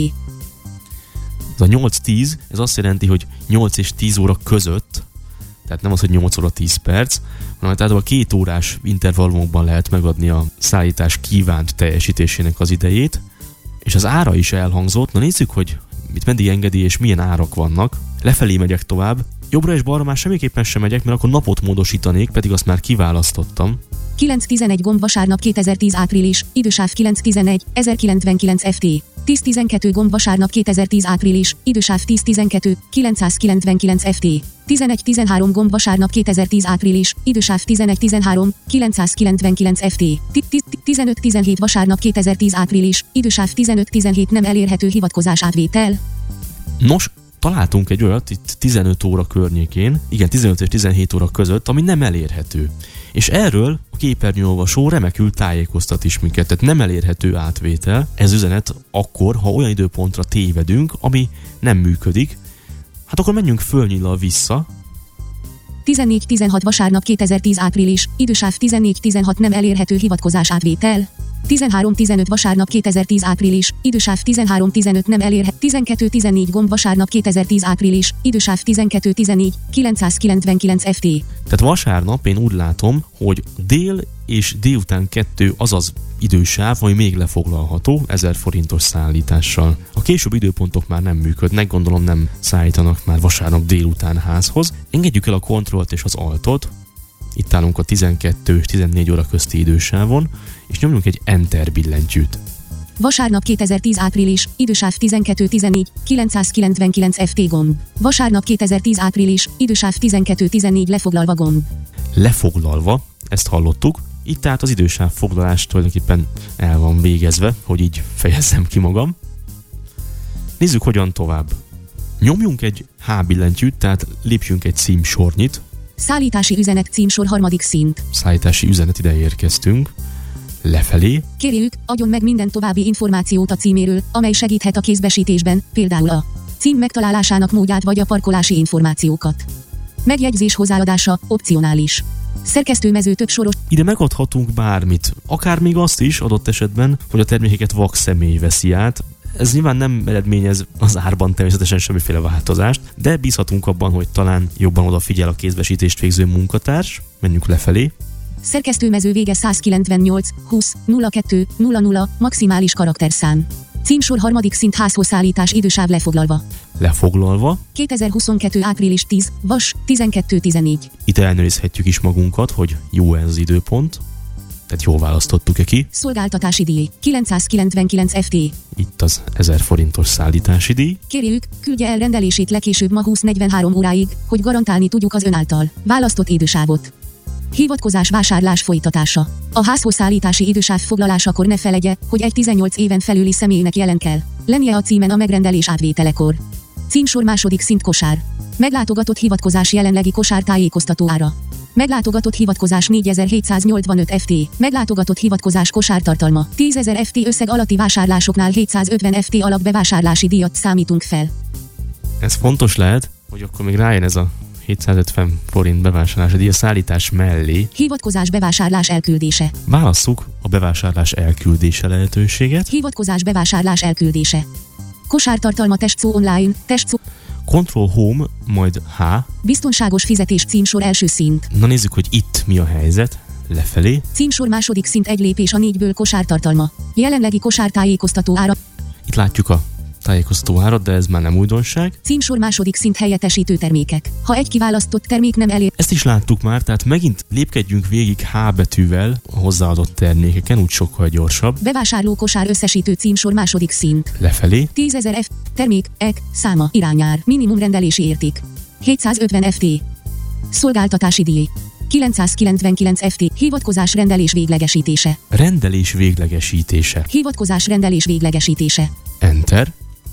Ez a nyolc tíz, ez azt jelenti, hogy nyolc és tíz óra között, tehát nem az, hogy nyolc óra tíz perc, hanem tehát a két órás intervallumokban lehet megadni a szállítás kívánt teljesítésének az idejét, és az ára is elhangzott. Na nézzük, hogy mit meddig engedi és milyen árak vannak. Lefelé megyek tovább, jobbra és balra már semmiképpen sem megyek, mert akkor napot módosítanék, pedig azt már kiválasztottam.
kilenc tizenegy gomb vasárnap kétezer-tíz április, idősáv kilenc tizenegy, ezerkilencvenkilenc F T. tíz tizenkettő gomb vasárnap kétezer-tíz április, idősáv tíz tizenkettő, kilencszázkilencvenkilenc F T. tizenegy tizenhárom gomb vasárnap kétezer-tíz április, idősáv tizenegy tizenhárom, kilencszázkilencvenkilenc F T. tizenöt tizenhét vasárnap kétezer-tíz április, idősáv tizenöt tizenhét nem elérhető hivatkozás átvétel.
Nos, találtunk egy olyat itt tizenöt óra környékén, igen, tizenöt és tizenhét óra között, ami nem elérhető. És erről a képernyőolvasó remekül tájékoztat is minket, tehát nem elérhető átvétel. Ez üzenet akkor, ha olyan időpontra tévedünk, ami nem működik, hát akkor menjünk fölnyíllal vissza.
tizennégy tizenhat vasárnap kétezer-tíz április, idősáv tizennégy tizenhat nem elérhető hivatkozás átvétel. tizenhárom tizenöt vasárnap kétezer-tíz április, idősáv tizenhárom tizenöt nem elérhető. tizenkettő tizennégy gomb vasárnap kétezer-tíz április, idősáv tizenkettő tizennégy, kilencszázkilencvenkilenc F T.
Tehát vasárnap én úgy látom, hogy dél és délután kettő az az idősáv, ami még lefoglalható ezer forintos szállítással. A később időpontok már nem működnek, gondolom nem szállítanak már vasárnap délután házhoz. Engedjük el a kontrollt és az altot. Itt állunk a tizenkettő és tizennégy óra közti idősávon, és nyomjunk egy Enter billentyűt.
Vasárnap kétezer-tíz április, idősáv tizenkettő tizennégy, kilencszázkilencvenkilenc F T gomb. Vasárnap kétezer-tíz április, idősáv tizenkettő tizennégy lefoglalva gomb.
Lefoglalva, ezt hallottuk. Itt tehát az idősáv foglalás tulajdonképpen el van végezve, hogy így fejezzem ki magam. Nézzük, hogyan tovább. Nyomjunk egy H billentyűt, tehát lépjünk egy címsornyit.
Szállítási üzenet címsor harmadik szint.
Szállítási üzenet, ide érkeztünk. Lefelé.
Kérjük, adjon meg minden további információt a címéről, amely segíthet a kézbesítésben, például a cím megtalálásának módját vagy a parkolási információkat. Megjegyzés hozzáadása opcionális. Szerkesztőmező több soros.
Ide megadhatunk bármit, akár még azt is adott esetben, hogy a termékeket vak személy veszi át. Ez nyilván nem eredményez az árban természetesen semmiféle változást, de bízhatunk abban, hogy talán jobban odafigyel a kézbesítést végző munkatárs. Menjünk lefelé.
Szerkesztőmező vége százkilencvennyolc, húsz, nulla kettő, nulla nulla, maximális karakterszám. Címsor harmadik szint házhoz szállítás idősáv lefoglalva.
Lefoglalva.
kétezer-huszonkettő április tíz, vas, tizenkettő tizennégy.
Itt ellenőrizhetjük is magunkat, hogy jó ez az időpont. Tehát jól választottuk-e ki.
Szolgáltatási díj, kilencszázkilencvenkilenc F T.
Itt az ezer forintos szállítási díj.
Kérjük, küldje el rendelését legkésőbb ma húsz negyvenhárom óráig, hogy garantálni tudjuk az ön által választott idősávot. Hivatkozás vásárlás folytatása. A házhoz szállítási idősáv foglalásakor ne feledje, hogy egy tizennyolc éven felüli személynek jelen kell lennie a címen a megrendelés átvételekor. Címsor második szint kosár. Meglátogatott hivatkozás jelenlegi kosár tájékoztató ára. Meglátogatott hivatkozás négyezer-hétszáznyolcvanöt F T. Meglátogatott hivatkozás kosártartalma tízezer F T. Összeg alatti vásárlásoknál hétszázötven F T alapbevásárlási díjat számítunk fel.
Ez fontos lehet, hogy akkor még rájön ez a hétszázötven forint bevásárlási díj a szállítás mellé.
Hivatkozás bevásárlás elküldése.
Válasszuk a bevásárlás elküldése lehetőséget.
Hivatkozás bevásárlás elküldése. Kosártartalma testszó online, testszó.
Control Home, majd H.
Biztonságos fizetés címsor első szint.
Na nézzük, hogy itt mi a helyzet. lefelé.
Címsor második szint egy lépés a négyből kosártartalma. Jelenlegi kosártájékoztató ára.
Itt látjuk a tájékoztató árat, de ez már nem újdonság.
Címsor második szint helyettesítő termékek. Ha egy kiválasztott termék nem elér.
Ezt is láttuk már, tehát megint lépkedjünk végig H betűvel a hozzáadott termékeken, úgy sokkal gyorsabb.
Bevásárló kosár összesítő címsor második szint.
Lefelé.
tízezer F. Termék, ek, száma, irányár, minimum rendelési érték. hétszázötven F T. Szolgáltatási díj. kilencszázkilencvenkilenc F T. Hivatkozás rendelés véglegesítése.
Rendelés véglegesítése.
Hivatkozás rendelés véglegesítése.
Enter.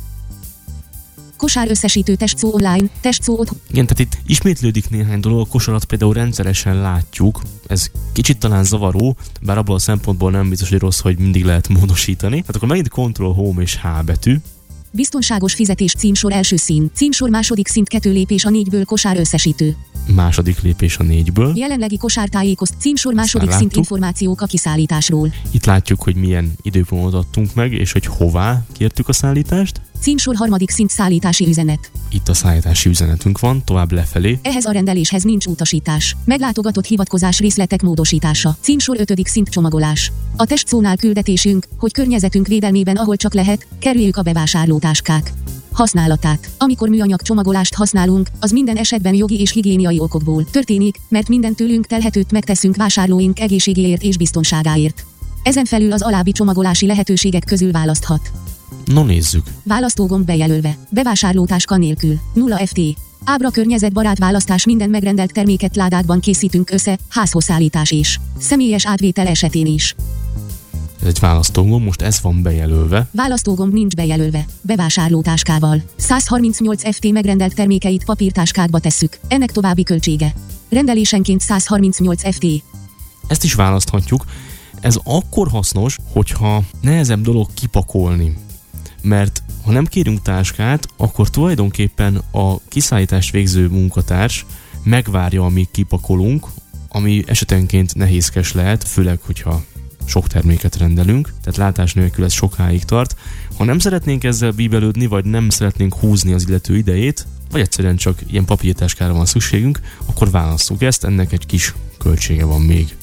Kosár összesítő testszó online, testszó otthon.
Igen, tehát itt ismétlődik néhány dolog, a kosarat például rendszeresen látjuk, ez kicsit talán zavaró, bár abból a szempontból nem biztos, hogy rossz, hogy mindig lehet módosítani. Hát akkor megint Ctrl, Home és H betű.
Biztonságos fizetés címsor első szín, címsor második szint kettő lépés a négyből kosár összesítő.
Második lépés a négyből.
Jelenlegi kosártájékozt, címsor második szint információk a kiszállításról.
Itt látjuk, hogy milyen időpontot adtunk meg, és hogy hová kértük a szállítást.
Címsor harmadik szint szállítási üzenet.
Itt a szállítási üzenetünk van, tovább lefelé.
Ehhez a rendeléshez nincs utasítás. Meglátogatott hivatkozás részletek módosítása. Címsor ötödik szint csomagolás. A testszónál küldetésünk, hogy környezetünk védelmében, ahol csak lehet, kerüljük a bevásárlótáskák használatát. Amikor műanyag csomagolást használunk, az minden esetben jogi és higiéniai okokból történik, mert minden tőlünk telhetőt megteszünk vásárlóink egészségéért és biztonságáért. Ezen felül az alábbi csomagolási lehetőségek közül választhat.
No nézzük.
Választógomb bejelölve. Bevásárlótáska nélkül. nulla F T. Ábra környezetbarát választás, minden megrendelt terméket ládákban készítünk össze, házhoz szállítás és személyes átvétel esetén is.
Ez egy választógomb, most ez van bejelölve.
Választógomb nincs bejelölve. Bevásárlótáskával. száz harmincnyolc F T megrendelt termékeit papírtáskákba tesszük. Ennek további költsége. Rendelésenként száz harmincnyolc F T.
Ezt is választhatjuk. Ez akkor hasznos, hogyha nehezebb dolog kipakolni. Mert ha nem kérünk táskát, akkor tulajdonképpen a kiszállítást végző munkatárs megvárja, amíg kipakolunk, ami esetenként nehézkes lehet, főleg, hogyha sok terméket rendelünk, tehát látás nélkül ez sokáig tart. Ha nem szeretnénk ezzel bíbelődni, vagy nem szeretnénk húzni az illető idejét, vagy egyszerűen csak ilyen papírtáskára van szükségünk, akkor válasszuk ezt, ennek egy kis költsége van még.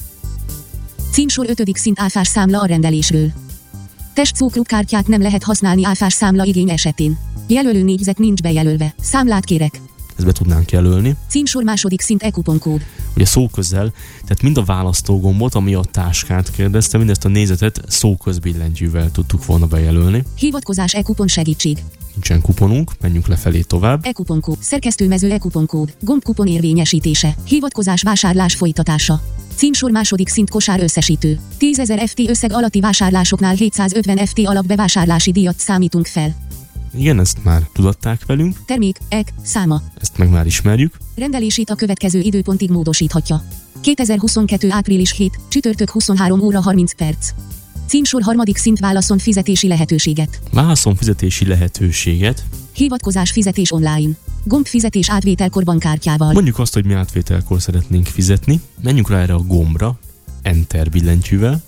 Címsor ötödik szint áfás számla a rendelésről. Testszóklubkártyát nem lehet használni áfás számla igény esetén. Jelölő négyzet nincs bejelölve. Számlát kérek.
Ezt be tudnánk jelölni.
Címsor második szint e-kuponkód.
Ugye szóközel, tehát mind a választógombot, ami a táskát kérdezte, mindezt a nézetet szóközbillentyűvel tudtuk volna bejelölni.
Hivatkozás e-kupon segítség.
Nincsen kuponunk, menjünk lefelé tovább.
E-kuponkód. Szerkesztőmező e-kuponkód. Gombkupon érvényesítése. Hivatkozás vásárlás folytatása. Címsor második szint kosár összesítő. tízezer F T összeg alatti vásárlásoknál hétszázötven F T alapbevásárlási díjat számítunk fel.
Igen, ezt már tudatták velünk.
Termék, ek, száma.
Ezt meg már ismerjük.
Rendelését a következő időpontig módosíthatja. kétezer-huszonkettő április hetedike, csütörtök huszonhárom óra harminc perc. Címsor harmadik szint válaszon fizetési lehetőséget.
Válaszon fizetési lehetőséget.
Hivatkozás fizetés online. Gomb fizetés átvételkor bankkártyával.
Mondjuk azt, hogy mi átvételkor szeretnénk fizetni. Menjünk rá erre a gombra, Enter billentyűvel.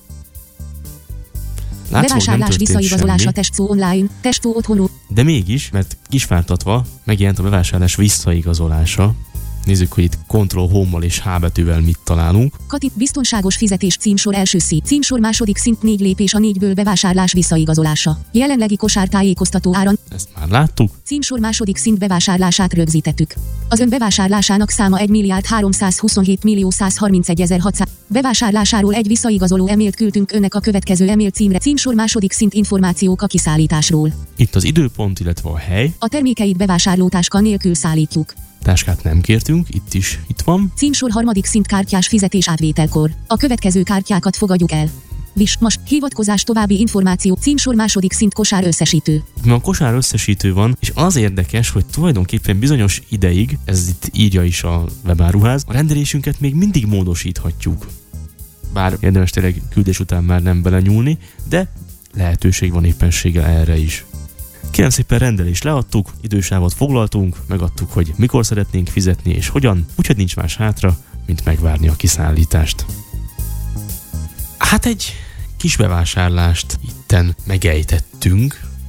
Látszó,
bevásárlás visszaigazolása testszó online, testszó otthonról.
De mégis, mert kisvártatva megjelent a bevásárlás visszaigazolása. Nézzük, hogy itt Ctrl-Home-mal és H betűvel mit találunk.
Kati, biztonságos fizetés címsor első szint, címsor második szint négy lépés a négyből bevásárlás visszaigazolása. Jelenlegi kosártájékoztató áron.
Ezt már láttuk.
Címsor második szint bevásárlását rögzítettük. Az ön bevásárlásának száma egy milliárd háromszázhuszonhét millió százharmincegy-ezerhatszáz. Bevásárlásáról egy visszaigazoló e-mailt küldtünk önnek a következő e-mail címre. Címsor második szint információk a kiszállításról.
Itt az időpont, illetve a hely.
A termékeit bevásárlótáska nélkül szállítjuk.
Táskát nem kértünk, itt is, itt van.
Címsor harmadik szint kártyás fizetés átvételkor. A következő kártyákat fogadjuk el. Vis, mas, hivatkozás további információ, címsor második szint kosár összesítő.
A kosár összesítő van, és az érdekes, hogy tulajdonképpen bizonyos ideig, ez itt írja is a webáruház, a rendelésünket még mindig módosíthatjuk. Bár érdemes tényleg küldés után már nem belenyúlni, de lehetőség van éppenséggel erre is. Kérem szépen, rendelést leadtuk, idősávot foglaltunk, megadtuk, hogy mikor szeretnénk fizetni és hogyan, úgyhogy nincs más hátra, mint megvárni a kiszállítást. Hát egy kis bevásárlást itten megejtettünk.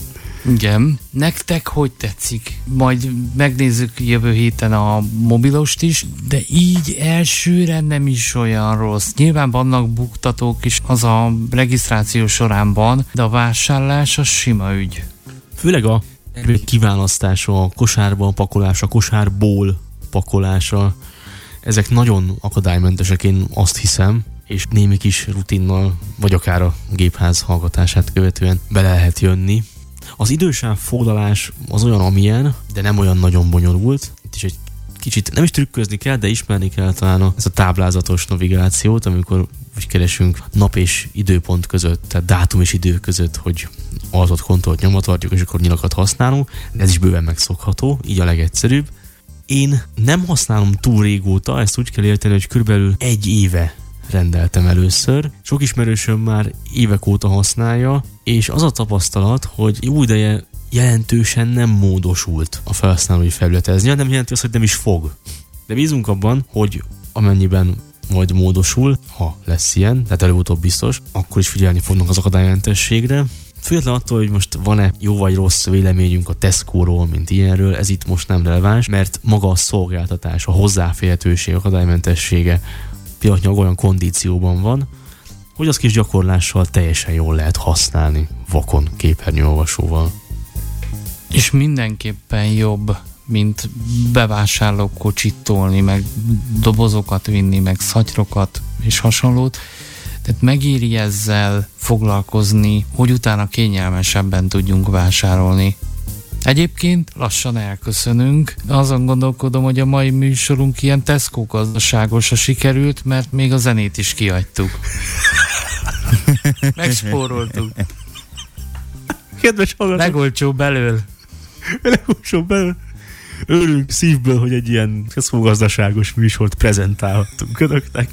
Igen. Nektek hogy tetszik? Majd megnézzük jövő héten a mobilost is, de így elsőre nem is olyan rossz. Nyilván vannak buktatók is, az a regisztráció során van, de a vásárlás az sima ügy.
Főleg a kiválasztása, a kosárban pakolása, a kosárból pakolása, ezek nagyon akadálymentesek, én azt hiszem, és némi kis rutinnal, vagy akár a gépház hallgatását követően be lehet jönni. Az idősáv foglalás az olyan, amilyen, de nem olyan nagyon bonyolult. Itt is egy kicsit nem is trükközni kell, de ismerni kell talán a, ez a táblázatos navigációt, amikor úgy keresünk nap és időpont között, tehát dátum és idő között, hogy alt kontrollt nyomva tartjuk, és akkor nyilakat használunk, de ez is bőven megszokható, így a legegyszerűbb. Én nem használom túl régóta, ezt úgy kell érteni, hogy körülbelül egy éve rendeltem először. Sok ismerősöm már évek óta használja, és az a tapasztalat, hogy jó ideje jelentősen nem módosult a felhasználói felülete. Ez nem jelenti azt, hogy nem is fog. De bízunk abban, hogy amennyiben majd módosul, ha lesz ilyen, tehát előbb-utóbb biztos, akkor is figyelni fognak az akadálymentességre. Függetlenül attól, hogy most van-e jó vagy rossz véleményünk a Tesco-ról, mint ilyenről, ez itt most nem releváns, mert maga a szolgáltatás, a hozzáférhetőség, akadálymentessége pillanatnyilag olyan kondícióban van, hogy az kis gyakorlással teljesen jól lehet használni vakon képernyőolvasóval.
És mindenképpen jobb, mint bevásárlókocsit tolni, meg dobozokat vinni, meg szatyrokat és hasonlót. Tehát megéri ezzel foglalkozni, hogy utána kényelmesebben tudjunk vásárolni. Egyébként lassan elköszönünk. Azon gondolkodom, hogy a mai műsorunk ilyen Tesco gazdaságosra sikerült, mert még a zenét is kihagytuk. Megspóroltuk.
Kedves hallgatók!
Legolcsóbb elől.
Legolcsóbb elől. Örülünk szívből, hogy egy ilyen Tesco gazdaságos műsort prezentálhattunk önöknek.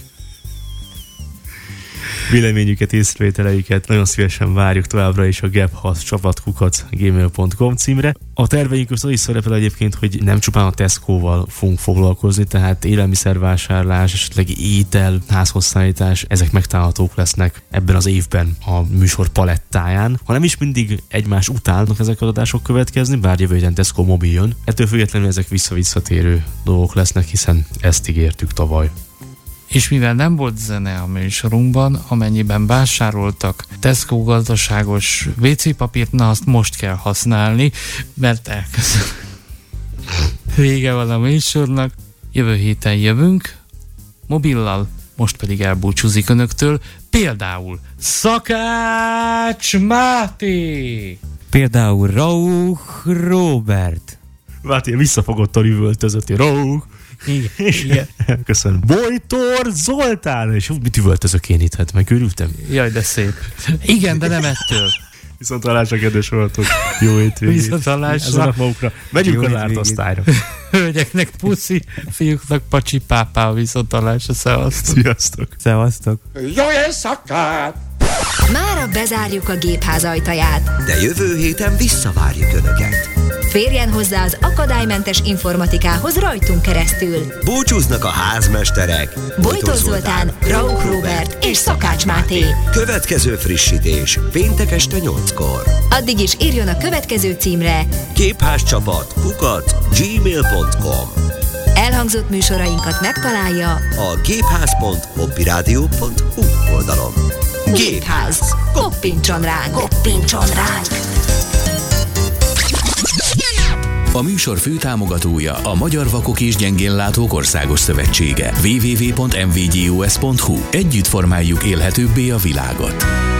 Véleményüket, észrevételeiket nagyon szívesen várjuk továbbra is a gephat csapatkukac gmail pont com címre. A terveink között az is szerepel egyébként, hogy nem csupán a Tesco-val fogunk foglalkozni, tehát élelmiszervásárlás, esetleg étel, házhozszállítás, ezek megtalálhatók lesznek ebben az évben a műsor palettáján. Ha nem is mindig egymás utánnak ezek az adások következni, bár jövő héten Tesco mobil jön, ettől függetlenül ezek vissza-visszatérő dolgok lesznek, hiszen ezt ígértük tavaly.
És mivel nem volt zene a műsorunkban, amennyiben vásároltak Tesco gazdaságos vé cé papírt, na azt most kell használni, mert elköszön. Vége van a műsornak, jövő héten jövünk, mobillal, most pedig elbúcsúzik önöktől, például Szakács Máté!
Például Rauch Robert.
Máté visszafogottan üvöltözött, Rauch!
Igen, igen.
Köszönöm. Bojtor Zoltán! És mit üvöltözök én itt? Hát megőrültem.
Jaj, de szép. Igen, de nem ettől.
Viszont hallásra, kedves hallgatók. Jó hétvégét.
Viszont hallásra.
Ezen magukra. Megyünk az ártosztályra.
Hölgyeknek puszi, fiúknak pacsi pápá, viszont hallásra. Szevasztok.
Sziasztok.
Szevasztok.
Jó éjszakát!
Mára bezárjuk a gépház ajtaját.
De jövő héten visszavárjuk Önöket.
Férjen hozzá az akadálymentes informatikához rajtunk keresztül.
Búcsúznak a házmesterek
Bojtor Zoltán, Rauch Róbert és Szakács Máté.
Következő frissítés péntek este nyolckor.
Addig is írjon a következő címre
Gépházcsapat kukac gmail pont com.
Elhangzott műsorainkat megtalálja
a gépház pont hobbyradio pont hu oldalon.
Gépház. Koppintson ránk! Koppintson ránk!
A műsor főtámogatója a Magyar Vakok és Gyengénlátók Országos Szövetsége. double-u double-u double-u pont m v g u s pont h u. Együtt formáljuk élhetőbbé a világot.